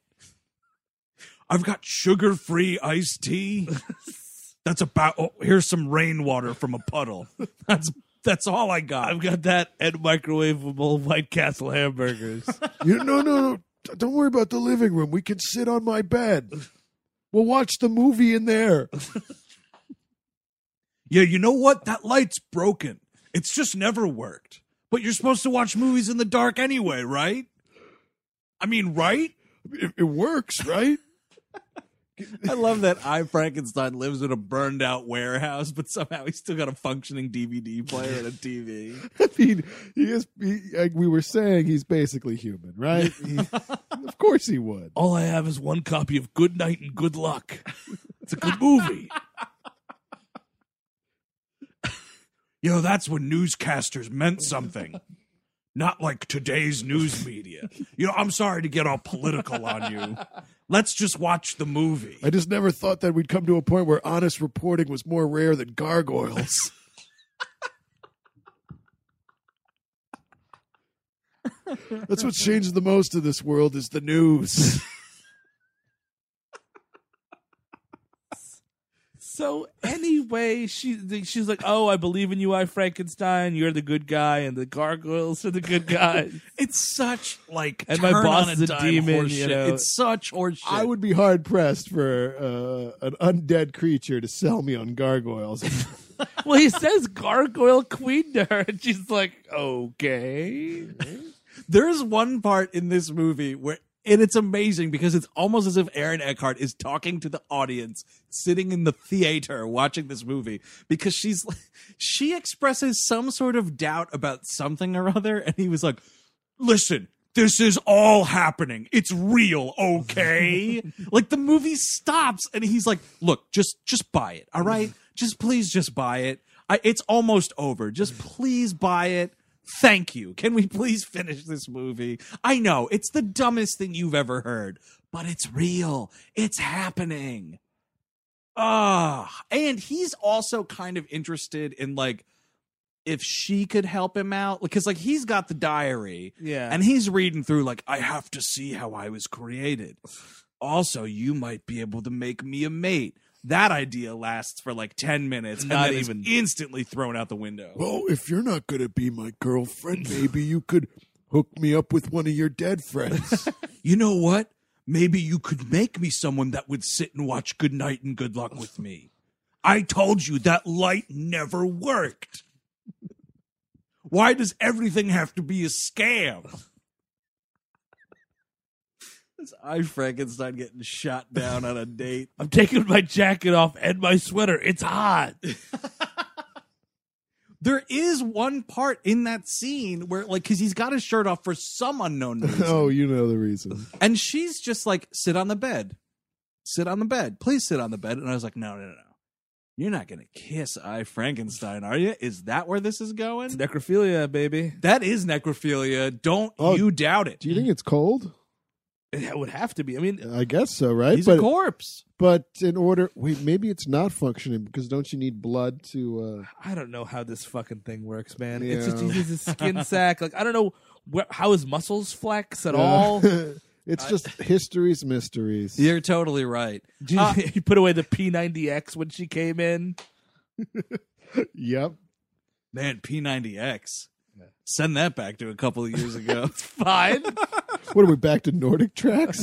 sugar-free iced tea. That's about... Oh, here's some rainwater from a puddle. That's all I got. I've got that and microwavable White Castle hamburgers. No. Don't worry about the living room. We can sit on my bed. We'll watch the movie in there. Yeah, you know what? That light's broken. It's just never worked. But you're supposed to watch movies in the dark anyway, right? I mean, right? It works, right? I love that Frankenstein lives in a burned out warehouse, but somehow he's still got a functioning DVD player and a TV. I mean, like we were saying, he's basically human, right? Of course he would. All I have is one copy of Good Night and Good Luck. It's a good movie. That's when newscasters meant something. Not like today's news media. I'm sorry to get all political on you. Let's just watch the movie. I just never thought that we'd come to a point where honest reporting was more rare than gargoyles. That's what's changed the most in this world is the news. So anyway, she's like, "Oh, I believe in you, Frankenstein. You're the good guy, and the gargoyles are the good guys." It's such like and my boss is a demon. Horseshit. It's such horseshit. I would be hard pressed for an undead creature to sell me on gargoyles. Well, he says "Gargoyle Queen" to her, and she's like, "Okay." There's one part in this movie where. And it's amazing because it's almost as if Aaron Eckhart is talking to the audience sitting in the theater watching this movie, because she expresses some sort of doubt about something or other. And he was like, listen, this is all happening. It's real. Okay. Like the movie stops and he's like, look, just buy it. All right. Please buy it. It's almost over. Just please buy it. Thank you. Can we please finish this movie? I know, it's the dumbest thing you've ever heard, but it's real. It's happening. And he's also kind of interested in, like, if she could help him out. Because, like, he's got the diary. Yeah. And he's reading through, like, I have to see how I was created. Also, you might be able to make me a mate. That idea lasts for like 10 minutes and then is instantly thrown out the window. Well, if you're not going to be my girlfriend, maybe you could hook me up with one of your dead friends. You know what? Maybe you could make me someone that would sit and watch Good Night and Good Luck with me. I told you that light never worked. Why does everything have to be a scam? It's Frankenstein getting shot down on a date. I'm taking my jacket off and my sweater. It's hot. There is one part in that scene where, like, because he's got his shirt off for some unknown reason. Oh, you know the reason. And she's just like, sit on the bed. Sit on the bed. Please sit on the bed. And I was like, no. You're not going to kiss Frankenstein, are you? Is that where this is going? It's necrophilia, baby. That is necrophilia. Don't you doubt it. Do you think it's cold? It would have to be. I mean, I guess so, right? He's a corpse. But in order, wait, maybe it's not functioning because don't you need blood to? I don't know how this fucking thing works, man. Yeah. It's just he's a skin sack. Like I don't know how his muscles flex at all. It's just history's mysteries. You're totally right. He put away the P90X when she came in. Yep. Man, P90X. Send that back to a couple of years ago. It's fine. What are we back to Nordic tracks?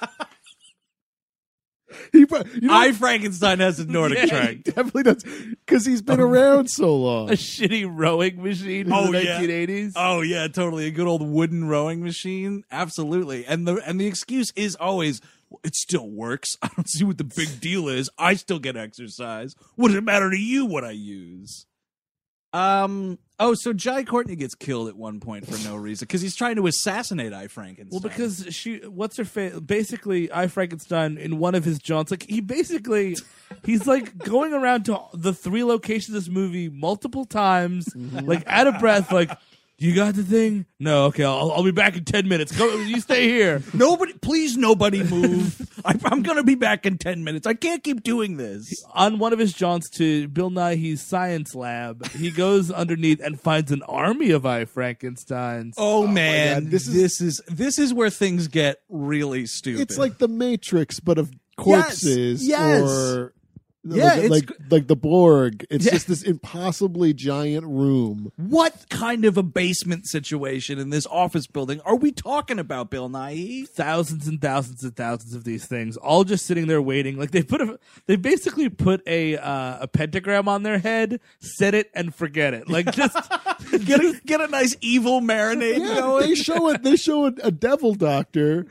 Frankenstein has a Nordic Yeah. track. Definitely does because he's been around so long. A shitty rowing machine from the 1980s. Oh yeah, totally. A good old wooden rowing machine. Absolutely. And the excuse is always, it still works. I don't see what the big deal is. I still get exercise. What does it matter to you what I use? So Jai Courtney gets killed at one point for no reason because he's trying to assassinate I Frankenstein. Well, because what's her face? Basically, I Frankenstein in one of his jaunts, like he's like going around to the 3 locations of this movie multiple times, like out of breath, like. You got the thing? No, okay. I'll be back in 10 minutes. Go, you stay here. Please, nobody move. I'm gonna be back in 10 minutes. I can't keep doing this. On one of his jaunts to Bill Nighy's science lab, he goes underneath and finds an army of I Frankensteins. Oh man, God, this is where things get really stupid. It's like the Matrix, but of corpses. Yes. Or Yeah, like the Borg. It's just this impossibly giant room. what kind of a basement situation in this office building are we talking about, Bill Nighy? Thousands and thousands and thousands of these things, all just sitting there waiting. Like they basically put a pentagram on their head, set it and forget it. Like just Get a nice evil marinade Yeah, going. they show a devil doctor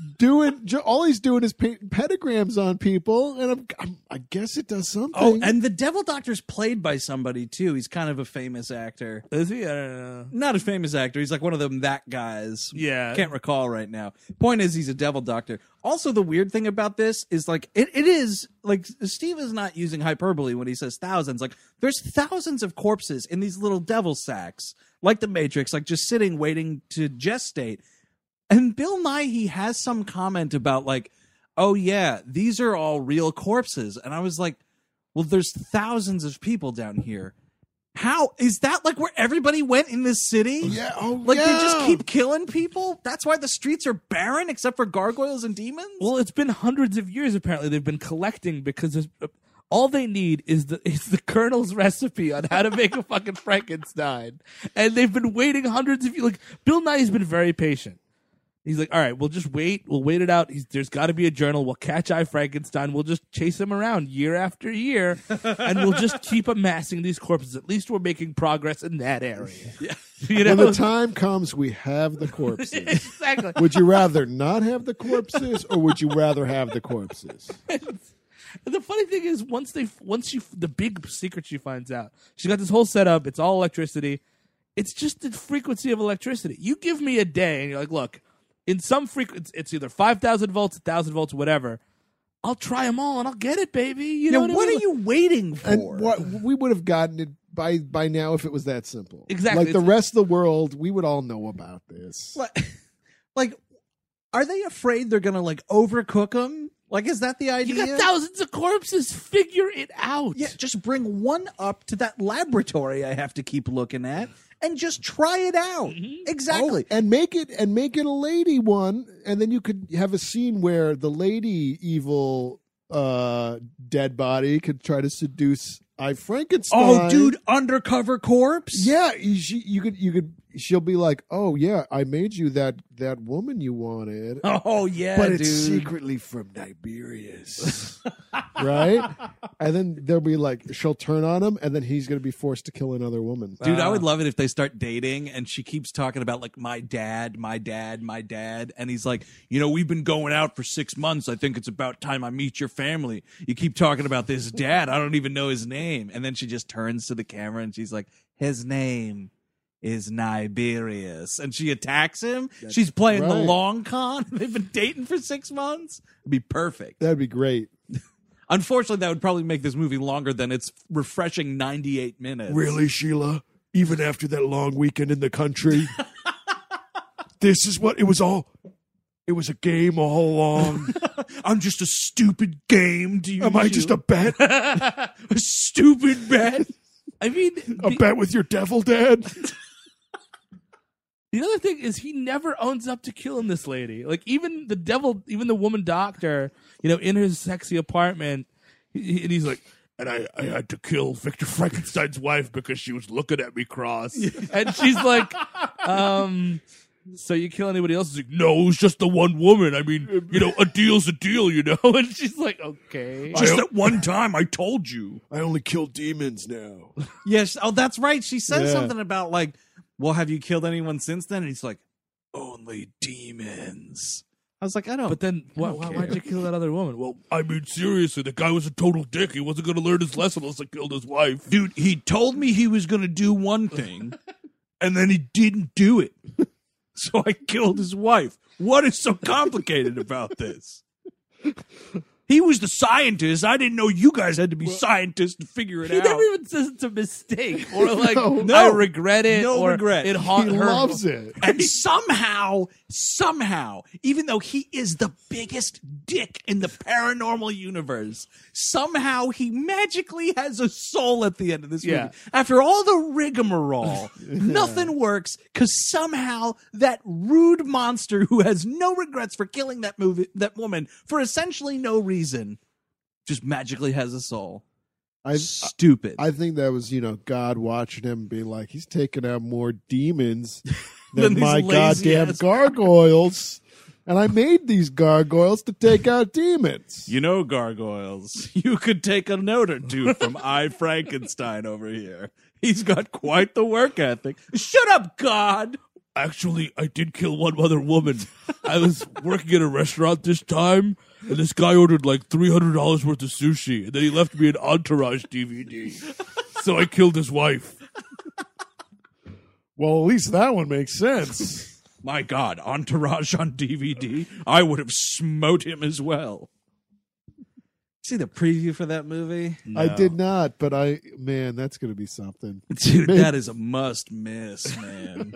all he's doing is painting pentagrams on people, and I guess it does something. Oh, and the Devil Doctor's played by somebody too. He's kind of a famous actor. is he? I don't know. Not a famous actor. He's like one of them that guys. Yeah. Can't recall right now. Point is, he's a Devil Doctor. Also, the weird thing about this is like it is like Steve is not using hyperbole when he says thousands. Like there's thousands of corpses in these little devil sacks, like the Matrix, like just sitting waiting to gestate. And Bill Nighy has some comment about like, oh yeah, these are all real corpses. And I was like, well, there's thousands of people down here. How is that like where everybody went in this city? Yeah. Oh, Like yeah. they just keep killing people? That's why the streets are barren except for gargoyles and demons? Well, it's been hundreds of years. Apparently, they've been collecting because all they need is the Colonel's recipe on how to make a fucking Frankenstein, and they've been waiting hundreds of years. Like Bill Nighy's been very patient. He's like, all right, we'll just wait. We'll wait it out. There's got to be a journal. We'll catch I Frankenstein. We'll just chase him around year after year, and we'll just keep amassing these corpses. At least we're making progress in that area. Yeah. You know? When the time comes, we have the corpses. Exactly. Would you rather not have the corpses, or would you rather have the corpses? And the funny thing is, the big secret she finds out, she's got this whole setup. It's all electricity. It's just the frequency of electricity. You give me a day, and you're like, look. In some frequency, it's either 5,000 volts, 1,000 volts, whatever. I'll try them all, and I'll get it, baby. You know what I mean? are you waiting for? And what we would have gotten it by now if it was that simple. Exactly. Like the rest of the world, we would all know about this. Like, are they afraid they're gonna like overcook them? Like, is that the idea? You got thousands of corpses. Figure it out. Yeah, just bring one up to that laboratory I have to keep looking at and just try it out. Exactly. Oh, and make it a lady one, and then you could have a scene where the lady evil dead body could try to seduce I Frankenstein. Oh, dude, undercover corpse? Yeah, you could. She'll be like, "Oh yeah, I made you that woman you wanted." Oh yeah, but dude. it's secretly from Tiberius, right? And then they'll be like, she'll turn on him, and then he's going to be forced to kill another woman. Dude, I would love it if they start dating and she keeps talking about like my dad, and he's like, you know, we've been going out for 6 months. I think it's about time I meet your family. You keep talking about this dad. I don't even know his name. And then she just turns to the camera and she's like, his name is Niberius, and she attacks him. She's playing the right. long con. They've been dating for 6 months. It'd be perfect. That'd be great. Unfortunately, that would probably make this movie longer than its refreshing 98 minutes. Really, Sheila? Even after that long weekend in the country, this is what it was all. It was a game all along. I'm just a stupid game. Do you? Am I just a bet? a stupid bet? I mean, A bet with your devil dad? the other thing is he never owns up to killing this lady. Like even the woman doctor, in his sexy apartment, and he's like, and I had to kill Victor Frankenstein's wife because she was looking at me cross. And she's like, so you kill anybody else? He's like, no, it was just the one woman. I mean, a deal's a deal, And she's like, okay. Just that one time I told you. I only kill demons now. Yes. Oh, that's right. She said Yeah. something about like, well, have you killed anyone since then? And he's like, only demons. I was like, I don't. But then why'd you kill that other woman? Well, I mean, seriously, the guy was a total dick. He wasn't going to learn his lesson unless I killed his wife. Dude, he told me he was going to do one thing, and then he didn't do it. So I killed his wife. What is so complicated about this? He was the scientist. I didn't know you guys had to be scientists to figure it He out. never even says it's a mistake or like No. I regret it. No or regret. It He haunt her. loves it. And somehow, even though he is the biggest dick in the paranormal universe, somehow he magically has a soul at the end of this movie. Yeah. After all the rigmarole, nothing works because somehow that rude monster who has no regrets for killing that woman for essentially no reason just magically has a soul. Stupid. I think that was, God watching him being like, he's taking out more demons than these my goddamn lazy-ass- gargoyles. And I made these gargoyles to take out demons. You know, gargoyles, you could take a note or two from I. Frankenstein over here. He's got quite the work ethic. Shut up, God! Actually, I did kill one other woman. I was working at a restaurant this time, and this guy ordered like $300 worth of sushi, and then he left me an Entourage DVD. So I killed his wife. Well, at least that one makes sense. My God, Entourage on DVD? I would have smote him as well. See the preview for that movie? I did not, but man, that's going to be something. Dude, that is a must miss, man.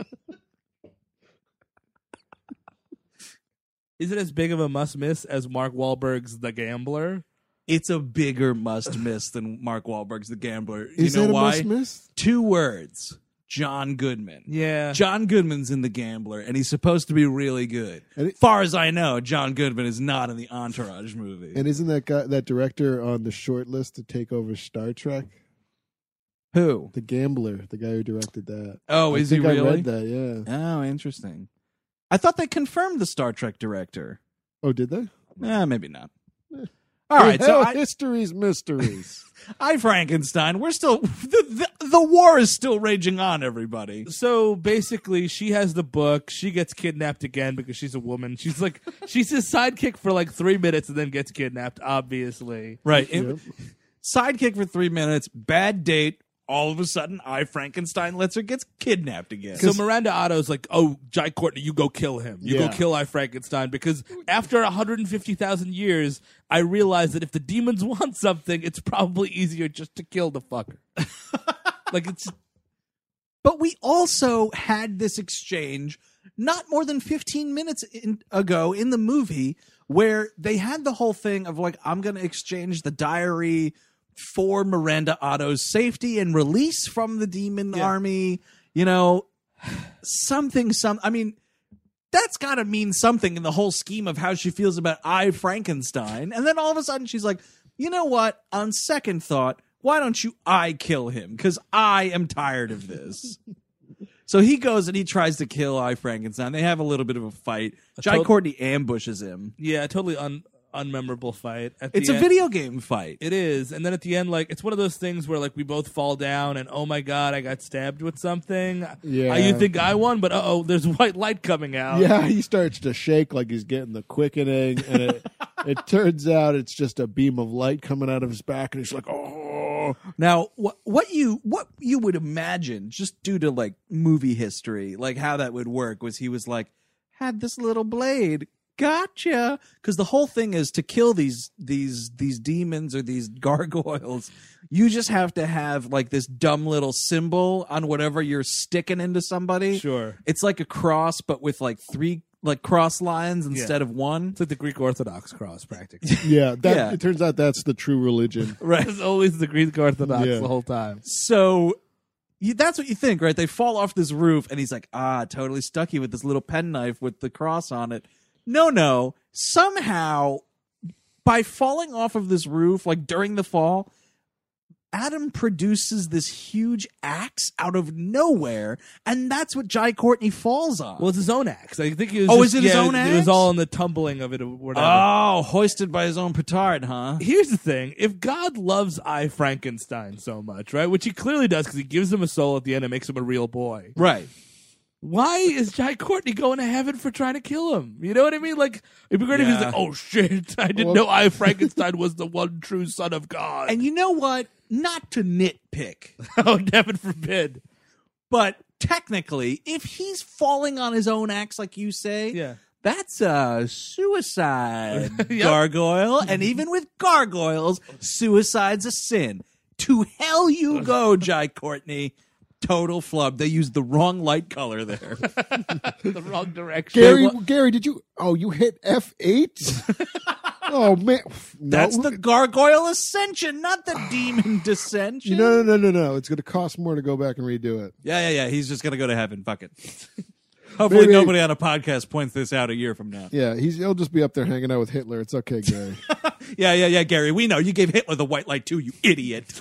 Is it as big of a must miss as Mark Wahlberg's The Gambler? It's a bigger must miss than Mark Wahlberg's The Gambler. Is you know that a why? must miss? 2 words. John Goodman. Yeah. John Goodman's in The Gambler, and he's supposed to be really good. And Far as I know, John Goodman is not in the Entourage movie. And isn't that director on the short list to take over Star Trek? Who? The Gambler, the guy who directed that. Oh, I is he think I really? read that, yeah. Oh, interesting. I thought they confirmed the Star Trek director. Oh, did they? Maybe not. All right, so history's mysteries. I Frankenstein. We're still the war is still raging on. Everybody. So basically, she has the book. She gets kidnapped again because she's a woman. She's his sidekick for like 3 minutes and then gets kidnapped, obviously. Right. Yep. Sidekick for 3 minutes. Bad date. All of a sudden, I Frankenstein lets her gets kidnapped again. So Miranda Otto's like, oh, Jai Courtney, you go kill him. You Yeah. go kill I Frankenstein. Because after 150,000 years, I realized that if the demons want something, it's probably easier just to kill the fucker. But we also had this exchange not more than 15 minutes ago in the movie where they had the whole thing of like, I'm going to exchange the diary for Miranda Otto's safety and release from the demon army. I mean, that's got to mean something in the whole scheme of how she feels about I Frankenstein. And then all of a sudden she's like, you know what? On second thought, why don't you I kill him? Because I am tired of this. So he goes and he tries to kill I Frankenstein. They have a little bit of a fight. Jai Courtney ambushes him. Yeah, totally unmemorable fight. It's a video game fight. It is. And then at the end, like, it's one of those things where, like, we both fall down and, oh, my God, I got stabbed with something. Yeah. You think I won, but, uh-oh, there's white light coming out. Yeah, he starts to shake like he's getting the quickening, and it turns out it's just a beam of light coming out of his back, and he's like, oh. Now, what you would imagine, just due to, like, movie history, like, how that would work was he was like, had this little blade. Gotcha. Because the whole thing is to kill these demons or these gargoyles, you just have to have like this dumb little symbol on whatever you're sticking into somebody. Sure. It's like a cross, but with like like cross lines instead of one. It's like the Greek Orthodox cross, practically. Yeah, that Yeah. it turns out that's the true religion. Right. It's always the Greek Orthodox Yeah. the whole time. So that's what you think, right? They fall off this roof, and he's like, totally stuck you with this little penknife with the cross on it. No. Somehow, by falling off of this roof, like during the fall, Adam produces this huge axe out of nowhere, and that's what Jai Courtney falls on. Well, it's his own axe. I think it was. Oh, just, is it his own It was axe? all in the tumbling of it or whatever. Oh, hoisted by his own petard, huh? Here's the thing: if God loves I Frankenstein so much, right, which he clearly does, because he gives him a soul at the end and makes him a real boy. Right. Why is Jai Courtney going to heaven for trying to kill him? You know what I mean? Like, it'd be great if he's Yeah. like, "Oh shit, I didn't know I Frankenstein was the one true son of God." And you know what? Not to nitpick, oh, heaven forbid. but technically, if he's falling on his own axe, like you say, Yeah. that's a suicide Yep. gargoyle. And even with gargoyles, suicide's a sin. To hell you go, Jai Courtney. Total flub. They used the wrong light color there. The wrong direction. Gary, did you? Oh, you hit F8. Oh man, no. That's the gargoyle ascension, not the demon descension. No. It's going to cost more to go back and redo it. Yeah. He's just going to go to heaven. Fuck it. Hopefully Maybe- nobody on a podcast points this out a year from now. Yeah, he'll just be up there hanging out with Hitler. It's okay, Gary. Yeah, Gary. We know. You gave Hitler the white light too, you idiot.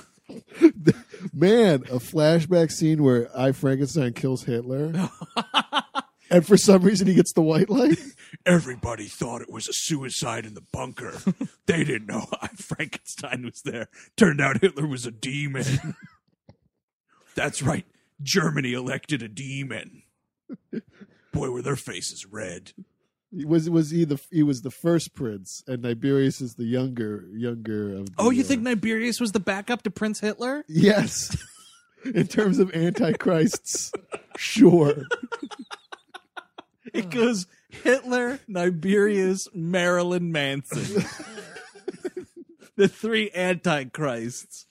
Man, a flashback scene where I Frankenstein kills Hitler, and for some reason he gets the white light. Everybody thought it was a suicide in the bunker. They didn't know Frankenstein was there. Turned out Hitler was a demon. That's right. Germany elected a demon. Boy, were their faces red. He was the first prince, and Tiberius is the younger of the, Oh, you think Niberius was the backup to Prince Hitler? Yes. In terms of antichrists, sure. It goes Hitler, Niberius, Marilyn Manson. The three antichrists.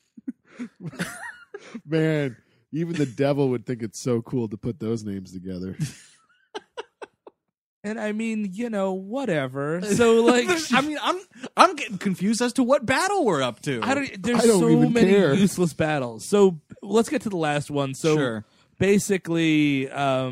Man, even the devil would think it's so cool to put those names together. And I mean, whatever. So like, I mean, I'm getting confused as to what battle we're up to. there's I don't so even many care. useless battles. So let's get to the last one. So Sure. basically,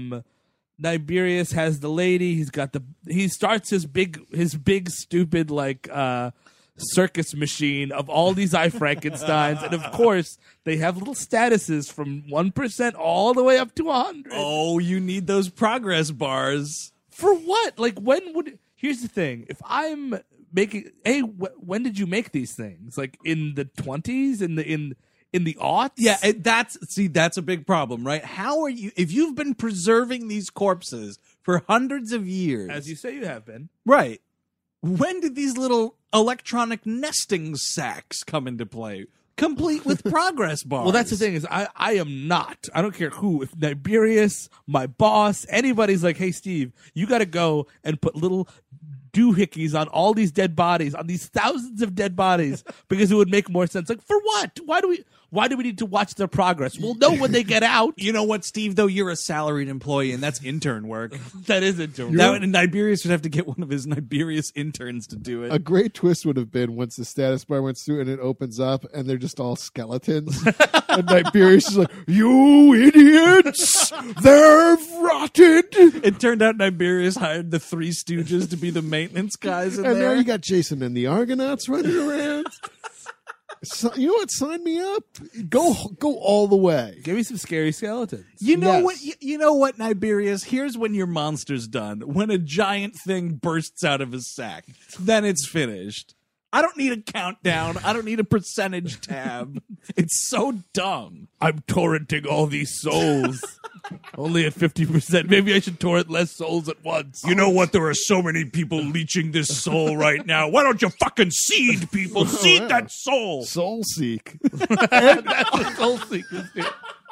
Niberius has the lady. He starts his big stupid like circus machine of all these I Frankensteins, and of course they have little statuses from 1% all the way up to 100. Oh, you need those progress bars. For what? Like, here's the thing. If I'm making, when did you make these things? Like in the 20s, in the aughts? Yeah, that's a big problem, right? How are you, if you've been preserving these corpses for hundreds of years, As you say you have been. right? When did these little electronic nesting sacks come into play, complete with progress bars? Well, that's the thing is I am not. I don't care who. If Niberius, my boss, anybody's like, hey, Steve, you got to go and put little doohickeys on all these dead bodies, on these thousands of dead bodies, because it would make more sense. Like, for what? Why do we need to watch their progress? We'll know when they get out. You know what, Steve? Though you're a salaried employee, and that's intern work. That isn't true. That Niberius would have to get one of his Niberius interns to do it. A great twist would have been once the status bar went through and it opens up and they're just all skeletons. And Niberius is like, "You idiots! They're rotted!" It turned out Niberius hired the Three Stooges to be the maintenance guys in And there. now you got Jason and the Argonauts running around. So, you know what? Sign me up. Go all the way. Give me some scary skeletons. You know Yes. what? You know what, Niberius? Here's when your monster's done. When a giant thing bursts out of his sack, then it's finished. I don't need a countdown. I don't need a percentage tab. It's so dumb. I'm torrenting all these souls. Only at 50%. Maybe I should torrent less souls at once. You know what? There are so many people leeching this soul right now. Why don't you fucking seed people? Seed that soul. Soul seek. That's what soul seekers do.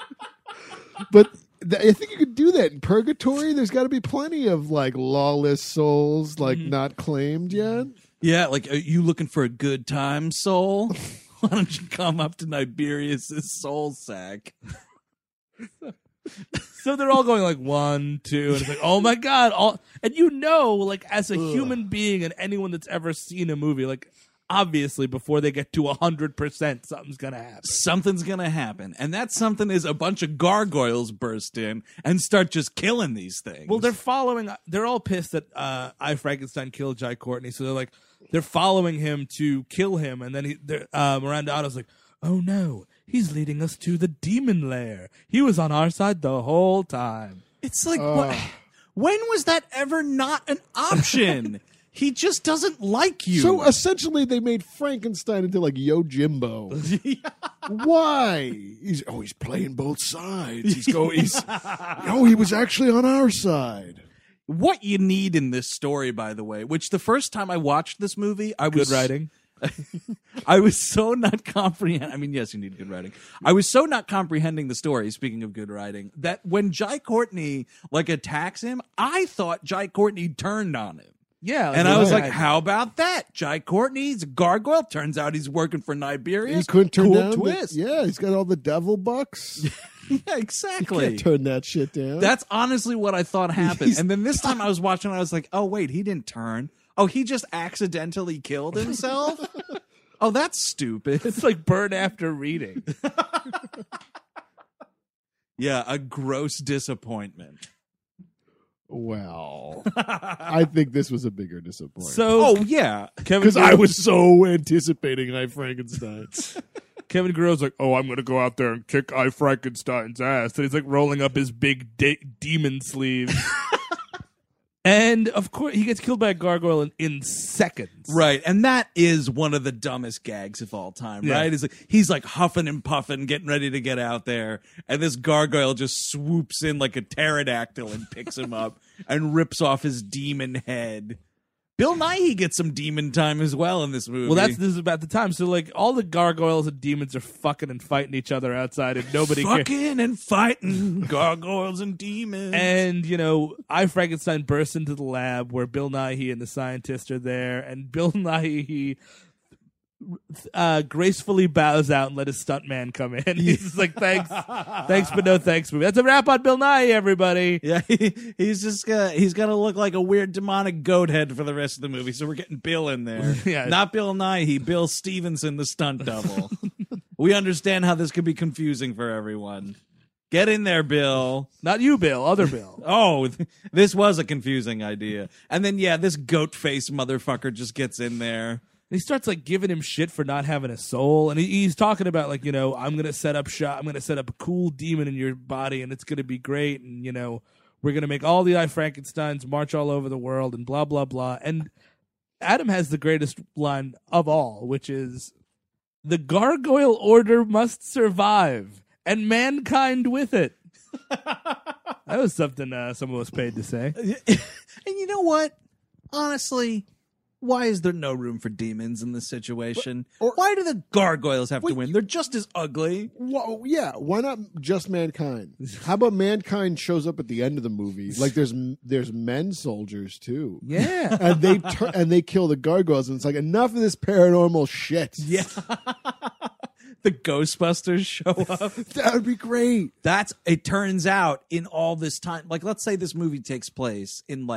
But I think you could do that in purgatory. There's got to be plenty of like lawless souls, like not claimed yet. Yeah, like, are you looking for a good time, soul? Why don't you come up to Niberius' soul sack? So they're all going like 1, 2, and it's like, oh my god! And like as a human being and anyone that's ever seen a movie, like obviously before they get to 100%, something's gonna happen. Something's gonna happen, and that something is a bunch of gargoyles burst in and start just killing these things. Well, they're all pissed that I Frankenstein killed Jai Courtney, so they're following him to kill him, and then Miranda Otto's like, oh no, he's leading us to the demon lair. He was on our side the whole time. It's like, when was that ever not an option? He just doesn't like you. So essentially, they made Frankenstein into like Yojimbo. Why? He's playing both sides. He was actually on our side. What you need in this story, by the way, which the first time I watched this movie, Good writing. I was so not comprehending. I mean, yes, you need good writing. I was so not comprehending the story, speaking of good writing, that when Jai Courtney attacks him, I thought Jai Courtney turned on him. Yeah. And I was like, how about that? Jai Courtney's a gargoyle. Turns out he's working for Niberia. He couldn't turn cool down twist. He's got all the devil bucks. Yeah, exactly. Can't turn that shit down. That's honestly what I thought happened. And then this time I was watching, I was like, oh, wait, he didn't turn. Oh, he just accidentally killed himself? Oh, that's stupid. It's like burn after reading. Yeah, a gross disappointment. Well, I think this was a bigger disappointment. So, yeah. Because I was so anticipating I Frankenstein. Kevin Guerrero's like, oh, I'm going to go out there and kick I Frankenstein's ass. And he's like rolling up his big demon sleeve. And, of course, he gets killed by a gargoyle in seconds. Right, and that is one of the dumbest gags of all time, right? He's like huffing and puffing, getting ready to get out there, and this gargoyle just swoops in like a pterodactyl and picks him up and rips off his demon head. Bill Nighy gets some demon time as well in this movie. Well, this is about the time. So, like, all the gargoyles and demons are fucking and fighting each other outside, and nobody cares. Fucking and fighting gargoyles and demons. And, I Frankenstein bursts into the lab where Bill Nighy and the scientist are there, and Bill Nighy gracefully bows out and let his stuntman come in. He's just like, thanks, but no thanks. That's a wrap on Bill Nighy, everybody. Yeah, he's got to look like a weird demonic goat head for the rest of the movie. So we're getting Bill in there. Yeah. Not Bill Nighy, Bill Stevenson, the stunt double. We understand how this could be confusing for everyone. Get in there, Bill. Not you, Bill. Other Bill. Oh, this was a confusing idea. And then, this goat face motherfucker just gets in there. He starts like giving him shit for not having a soul, and he's talking about like, I'm gonna set up shop, I'm gonna set up a cool demon in your body, and it's gonna be great, and we're gonna make all the I Frankensteins march all over the world, and blah blah blah. And Adam has the greatest line of all, which is, "The gargoyle order must survive, and mankind with it." That was something someone was paid to say. And you know what? Honestly, why is there no room for demons in this situation? Why do the gargoyles have to win? They're just as ugly. Well, yeah, why not just mankind? How about mankind shows up at the end of the movie? Like there's men soldiers too. Yeah. And they kill the gargoyles, and it's like, enough of this paranormal shit. Yeah. The Ghostbusters show up. That would be great. It turns out in all this time, like let's say this movie takes place in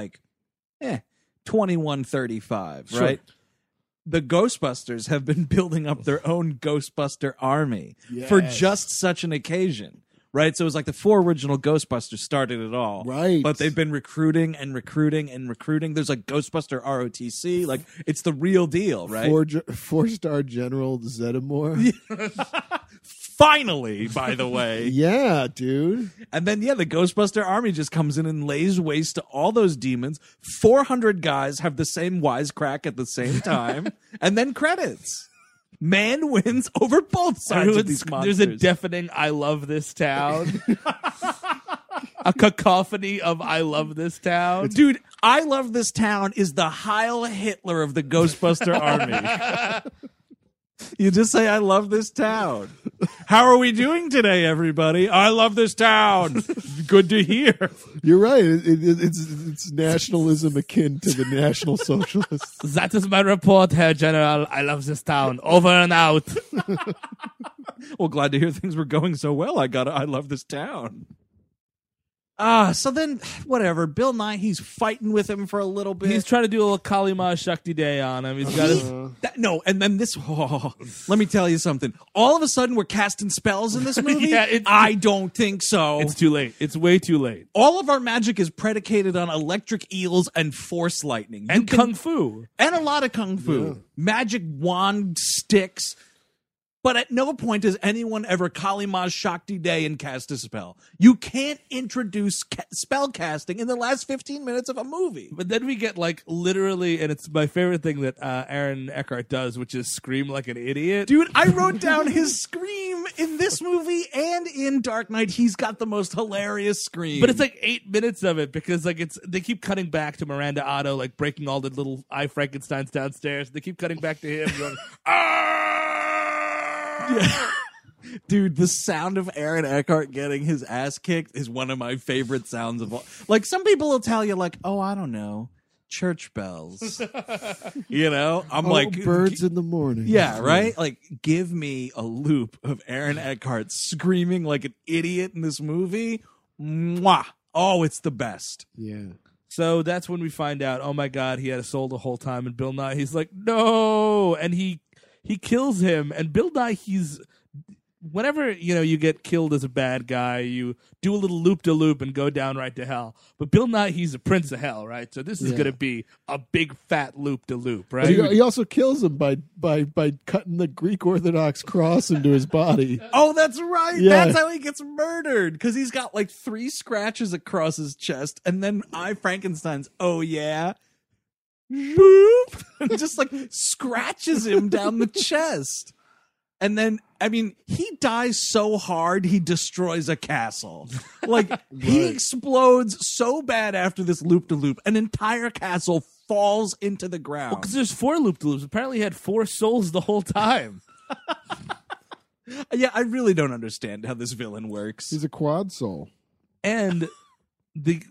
2135, right? The Ghostbusters have been building up their own Ghostbuster army for just such an occasion, right? So it was like the 4 original Ghostbusters started it all. Right. But they've been recruiting and recruiting and recruiting. There's like Ghostbuster ROTC. Like, it's the real deal, right? 4-star General Zeddemore. Finally, by the way. Yeah, dude. And then, the Ghostbuster army just comes in and lays waste to all those demons. 400 guys have the same wisecrack at the same time. And then credits. Man wins over both sides of these monsters. There's a deafening "I love this town." A cacophony of "I love this town." Dude, "I love this town" is the Heil Hitler of the Ghostbuster army. You just say, "I love this town." How are we doing today, everybody? I love this town. Good to hear. You're right. It's nationalism akin to the National Socialists. That is my report, Herr General. I love this town. Over and out. Well, glad to hear things were going so well. I love this town. So then, whatever. Bill Nye, he's fighting with him for a little bit. He's trying to do a little Kali Ma Shakti Day on him. He's got his. No, and then this. Let me tell you something. All of a sudden, we're casting spells in this movie. I don't think so. It's too late. It's way too late. All of our magic is predicated on electric eels and force lightning. And kung fu. And a lot of kung fu. Yeah. Magic wand sticks. But at no point does anyone ever Kali Ma Shakti Day and cast a spell. You can't introduce spell casting in the last 15 minutes of a movie. But then we get like literally, and it's my favorite thing that Aaron Eckhart does, which is scream like an idiot. Dude, I wrote down his scream in this movie and in Dark Knight. He's got the most hilarious scream. But it's like 8 minutes of it because like they keep cutting back to Miranda Otto like breaking all the little I Frankensteins downstairs. They keep cutting back to him going, Yeah. Dude, the sound of Aaron Eckhart getting his ass kicked is one of my favorite sounds of all. Like, some people will tell you, like, oh, I don't know, church bells. You know? I'm like, birds in the morning. yeah, right? Like, give me a loop of Aaron Eckhart screaming like an idiot in this movie. Mwah. Oh, it's the best. Yeah. So that's when we find out, oh my God, he had a soul the whole time. And Bill Nye, he's like, no. And he kills him. And Bill Nye, whenever, you get killed as a bad guy, you do a little loop-de-loop and go down right to hell. But Bill Nye, he's a prince of hell, right? So this is going to be a big fat loop-de-loop, right? He also kills him by cutting the Greek Orthodox cross into his body. Oh, that's right. Yeah. That's how he gets murdered. Because he's got like 3 scratches across his chest. And then I Frankenstein's, oh yeah, boop, and just like scratches him down the chest. And then, I mean, he dies so hard, he destroys a castle. Like, he explodes so bad after this loop-de-loop, an entire castle falls into the ground. Because there's 4 loop-de-loops. Apparently he had 4 souls the whole time. Yeah, I really don't understand how this villain works. He's a quad soul. And the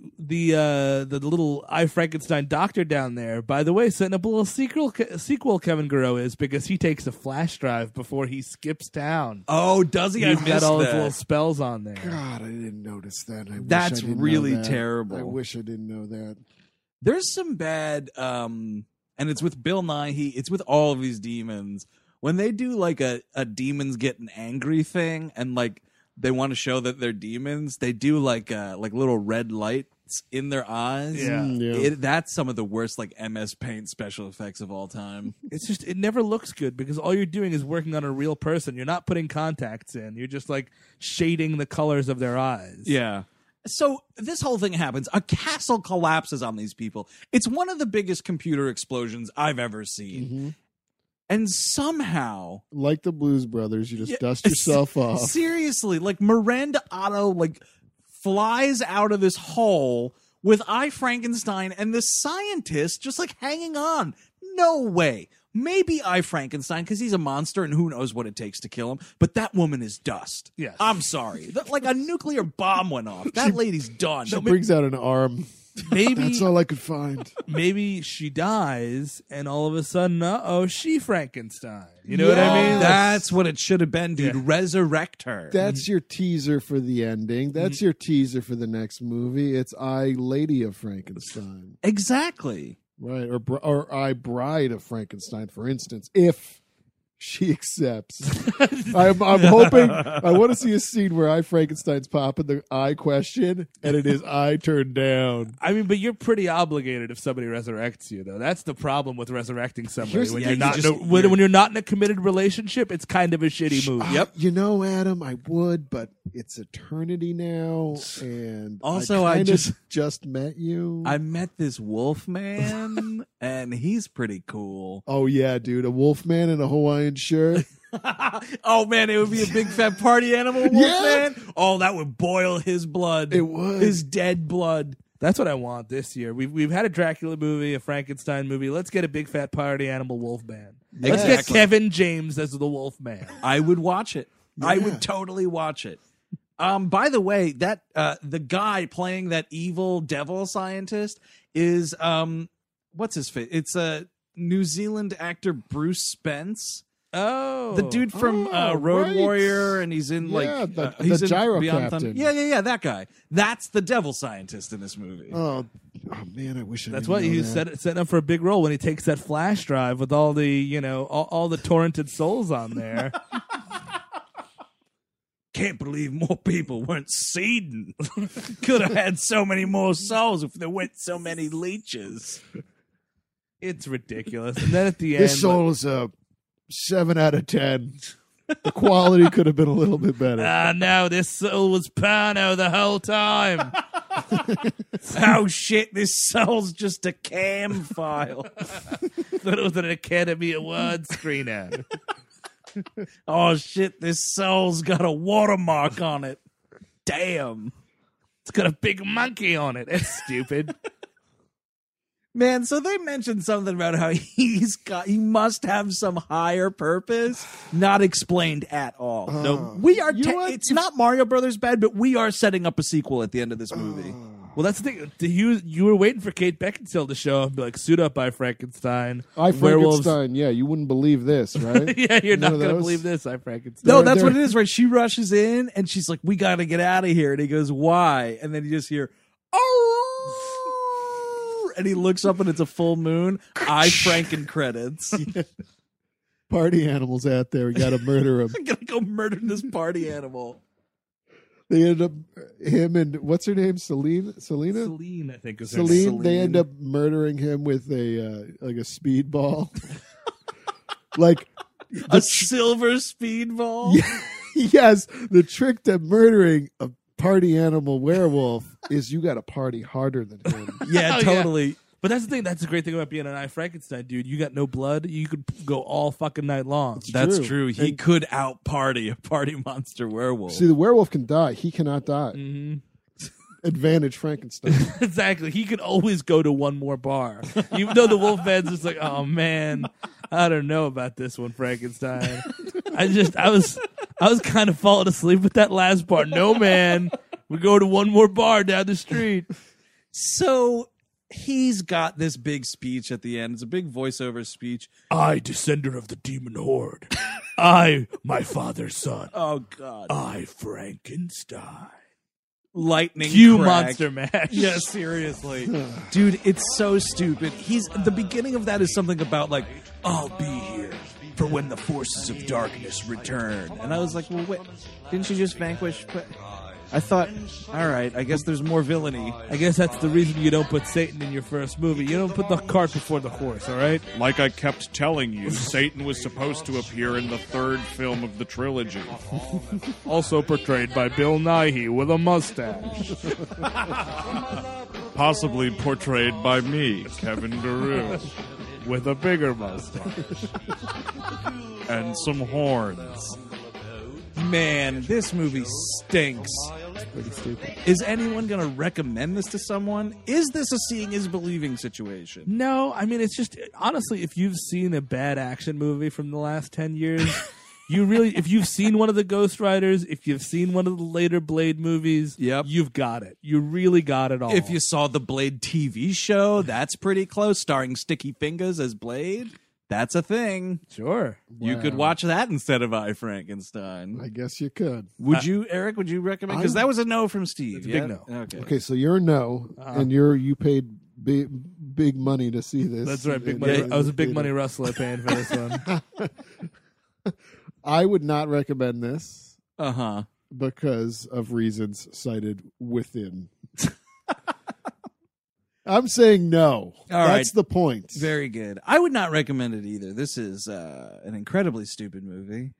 little I Frankenstein doctor down there, by the way, setting up a little sequel Kevin Garreau is, because he takes a flash drive before he skips town. Oh, does he? He's I got missed all that. his little spells on there. God, I didn't notice that. That's really terrible. I wish I didn't know that. There's some bad, and it's with Bill Nye. It's with all of these demons. When they do like a demons getting angry thing, and like they want to show that they're demons, they do like little red lights in their eyes. Yeah. Yeah. That's some of the worst like MS Paint special effects of all time. It's just, it never looks good because all you're doing is working on a real person. You're not putting contacts in. You're just like shading the colors of their eyes. Yeah. So this whole thing happens. A castle collapses on these people. It's one of the biggest computer explosions I've ever seen. Mm-hmm. And somehow, Like the Blues Brothers, you just dust yourself off. seriously, like Miranda Otto like flies out of this hole with I Frankenstein and the scientist just like hanging on. No way. Maybe I Frankenstein, because he's a monster and who knows what it takes to kill him. But that woman is dust. Yes. I'm sorry. Like a nuclear bomb went off. That lady's done. She brings out an arm. Maybe That's all I could find. maybe she dies and all of a sudden, she Frankenstein. You know what I mean? Yes. That's what it should have been, dude. Yeah. Resurrect her. That's your teaser for the ending. That's your teaser for the next movie. It's I, Lady of Frankenstein. Exactly. Right. Or I, Bride of Frankenstein, for instance, if she accepts. I'm hoping, I want to see a scene where I, Frankenstein's popping the I question, and it is I turned down. I mean, but you're pretty obligated if somebody resurrects you, though. That's the problem with resurrecting somebody. Here's- When yeah, you're you not just- when you're not in a committed relationship, it's kind of a shitty move. Yep. You know, Adam, I would, but it's eternity now, and Also, I I kinda just- just met you. I met this wolf man, and he's pretty cool. Oh yeah, dude, a wolf man in a Hawaiian shirt. Oh, man, it would be a big fat party animal wolf Yeah. man. Oh, that would boil his blood. It would. His dead blood. That's what I want this year. We've had a Dracula movie, a Frankenstein movie. Let's get a big fat party animal wolf man. Let's get Exactly. Kevin James as the wolf man. I would watch it. I Yeah. would totally watch it. By the way, that the guy playing that evil devil scientist is what's his face? It's a New Zealand actor Bruce Spence. Oh, The dude from Oh, Road right. Warrior, and he's in Yeah, the he's in gyro Beyond captain. Thunder. Yeah, that guy. That's the devil scientist in this movie. Oh man, I wish I. That's didn't what know he's that. setting up for a big role when he takes that flash drive with all the all the torrented souls on there. Can't believe more people weren't seeding. Could have had so many more souls if there weren't so many leeches. It's ridiculous. And then at the end, This soul is a 7 out of 10. The quality could have been a little bit better. no, this soul was porno the whole time. Oh shit, this soul's just a cam file. Thought it was an Academy Award screener. Oh shit, this soul's got a watermark on it. Damn. It's got a big monkey on it. That's stupid. Man, so they mentioned something about how he must have some higher purpose, not explained at all. No, we are. You know what? It's not Mario Brothers bad, but we are setting up a sequel at the end of this movie. Well, that's the thing. You were waiting for Kate Beckinsale to show up and be like, suit up, I Frankenstein. I Werewolves. Frankenstein. Yeah, you wouldn't believe this, right? Yeah, you're not None of going to those? believe this, I Frankenstein. No, that's they're- what it is, right? She rushes in and she's like, "We got to get out of here." And he goes, "Why?" And then you just hear, "Oh!" And he looks up and it's a full moon. I Franken credits. Party animals out there. We got to murder them. I'm gonna go murder this party animal. They end up him and what's her name? Selena. Celine, I think is her Celine. name. They end up murdering him with a like a speedball. Like A silver speedball. yes, the trick to murdering a party animal werewolf is you got to party harder than him. Yeah, Oh, yeah. totally. But that's the thing. That's the great thing about being an I Frankenstein, dude. You got no blood. You could go all fucking night long. That's true. true. He could out party a party monster werewolf. See, the werewolf can die. He cannot die. Mm-hmm. Advantage Frankenstein. Exactly. He could always go to one more bar. Even though the Wolfman's just like, oh man, I don't know about this one, Frankenstein. I was kind of falling asleep with that last bar. No man. We go to one more bar down the street. So he's got this big speech at the end. It's a big voiceover speech. I, descender of the demon horde. I, my father's son. Oh God! I, Frankenstein. Lightning. Cue crack. Monster Mash. Yeah, seriously, dude, it's so stupid. The beginning of that is something about like, "I'll be here for when the forces of darkness return," and I was like, "Well, wait, didn't you just vanquish?" I thought, all right, I guess there's more villainy. I guess that's the reason you don't put Satan in your first movie. You don't put the cart before the horse, all right? Like I kept telling you, Satan was supposed to appear in the third film of the trilogy. Also portrayed by Bill Nighy with a mustache. Possibly portrayed by me, Kevin Daru, With a bigger mustache. and some horns. Man, this movie stinks. Pretty stupid. Is anyone going to recommend this to someone? Is this a seeing is believing situation? No, I mean, it's just, honestly, if you've seen a bad action movie from the last 10 years, if you've seen one of the Ghost Riders, if you've seen one of the later Blade movies, Yep. you've got it. You really got it all. If you saw the Blade TV show, that's pretty close, starring Sticky Fingers as Blade. That's a thing. Sure. You could watch that instead of I Frankenstein. I guess you could. Would you, Eric? Would you recommend? Because that was a no from Steve. It's a big yeah? no. Okay. Okay, so you're a no, and you paid big money to see this. That's right. Big And- money. and- I was a big money rustler paying for this one. I would not recommend this Uh huh. because of reasons cited within. I'm saying no. All That's right. the point. Very good. I would not recommend it either. This is an incredibly stupid movie.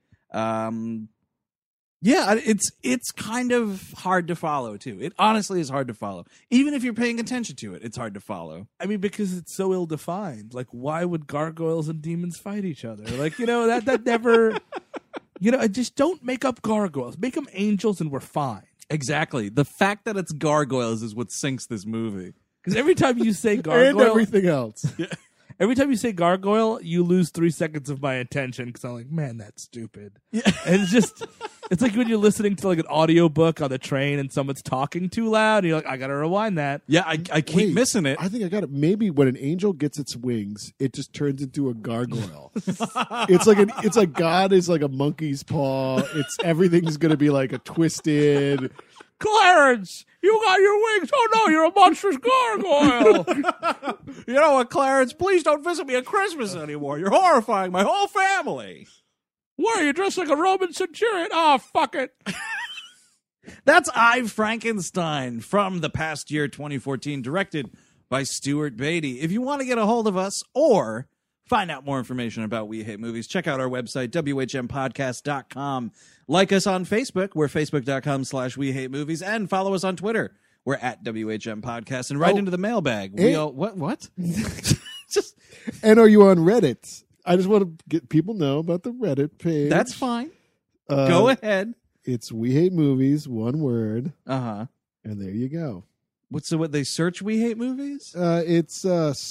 Yeah, it's kind of hard to follow too. It honestly is hard to follow. Even if you're paying attention to it, it's hard to follow. I mean, because it's so ill defined. Like, why would gargoyles and demons fight each other? Like, that never. Just don't make up gargoyles. Make them angels, and we're fine. Exactly. The fact that it's gargoyles is what sinks this movie. Because every time you say And gargoyle, everything else. Every time you say gargoyle, you lose 3 seconds of my attention because I'm like, man, that's stupid. Yeah. And it's like when you're listening to like an audiobook on the train and someone's talking too loud, and you're like, I gotta rewind that. Yeah, I keep Wait, missing it. I think I got it. Maybe when an angel gets its wings, it just turns into a gargoyle. It's like God is like a monkey's paw. Everything's gonna be like a twisted. Clarence, you got your wings. Oh no, you're a monstrous gargoyle. You know what, Clarence? Please don't visit me at Christmas anymore. You're horrifying my whole family. Why are you dressed like a Roman centurion? Oh, fuck it. That's I, Frankenstein from the past year 2014, directed by Stuart Beatty. If you want to get a hold of us or find out more information about We Hate Movies, check out our website, whmpodcast.com. Like us on Facebook. We're facebook.com/We Hate Movies. And follow us on Twitter. We're at WHM Podcast. And into the mailbag. What? And are you on Reddit? I just want to get people know about the Reddit page. That's fine. Go ahead. It's We Hate Movies, one word. Uh-huh. And there you go. What they search We Hate Movies? It's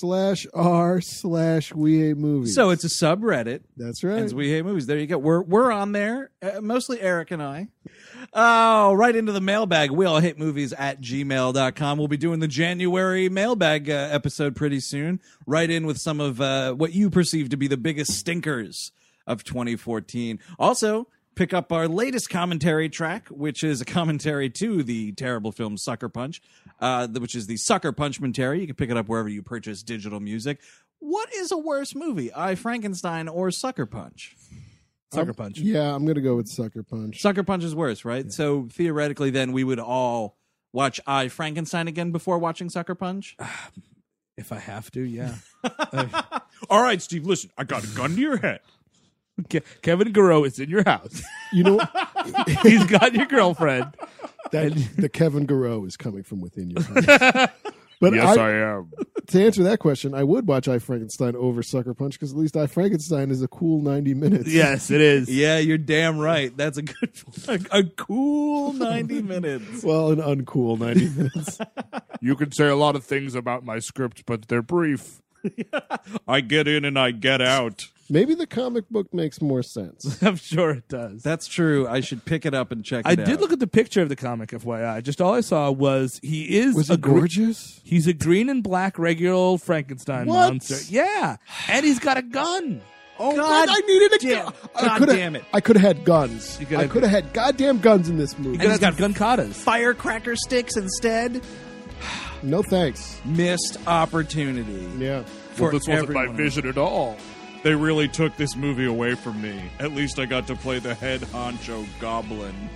/r/We Hate Movies. So it's a subreddit. That's right. It's We Hate Movies. There you go. We're on there, mostly Eric and I. Oh, right into the mailbag. We all hate movies @gmail.com. We'll be doing the January mailbag episode pretty soon. Right in with some of what you perceive to be the biggest stinkers of 2014. Also, pick up our latest commentary track, which is a commentary to the terrible film Sucker Punch, which is the Sucker Punchmentary. You can pick it up wherever you purchase digital music. What is a worse movie, I, Frankenstein or Sucker Punch? Sucker Punch. Yeah, I'm going to go with Sucker Punch. Sucker Punch is worse, right? Yeah. So theoretically, then we would all watch I, Frankenstein again before watching Sucker Punch? If I have to, yeah. All right, Steve, listen, I got a gun to your head. Kevin Garreau is in your house. You know, he's got your girlfriend. The Kevin Garreau is coming from within your house. But yes, I am. To answer that question, I would watch I, Frankenstein over Sucker Punch because at least I, Frankenstein is a cool 90 minutes. Yes, it is. Yeah, you're damn right. That's a good a cool 90 minutes. Well, an uncool 90 minutes. You can say a lot of things about my script, but they're brief. I get in and I get out. Maybe the comic book makes more sense. I'm sure it does. That's true. I should pick it up and check it I out. did look at the picture of the comic, FYI. Just all I saw was Was it gorgeous? He's a green and black regular old Frankenstein monster. Yeah. And he's got a gun. Oh, God, I needed a gun. God damn it. I could have had guns. I could have had goddamn guns in this movie. And he's got gun katas. Firecracker sticks instead. No thanks. Missed opportunity. Yeah. Well, this wasn't my vision at all. They really took this movie away from me. At least I got to play the head honcho goblin.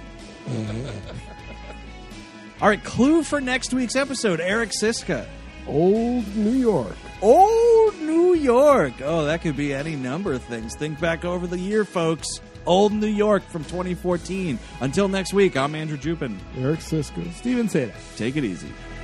All right, clue for next week's episode, Eric Siska. Old New York. Old New York. Oh, that could be any number of things. Think back over the year, folks. Old New York from 2014. Until next week, I'm Andrew Jupin. Eric Siska. Steven Sada. Take it easy.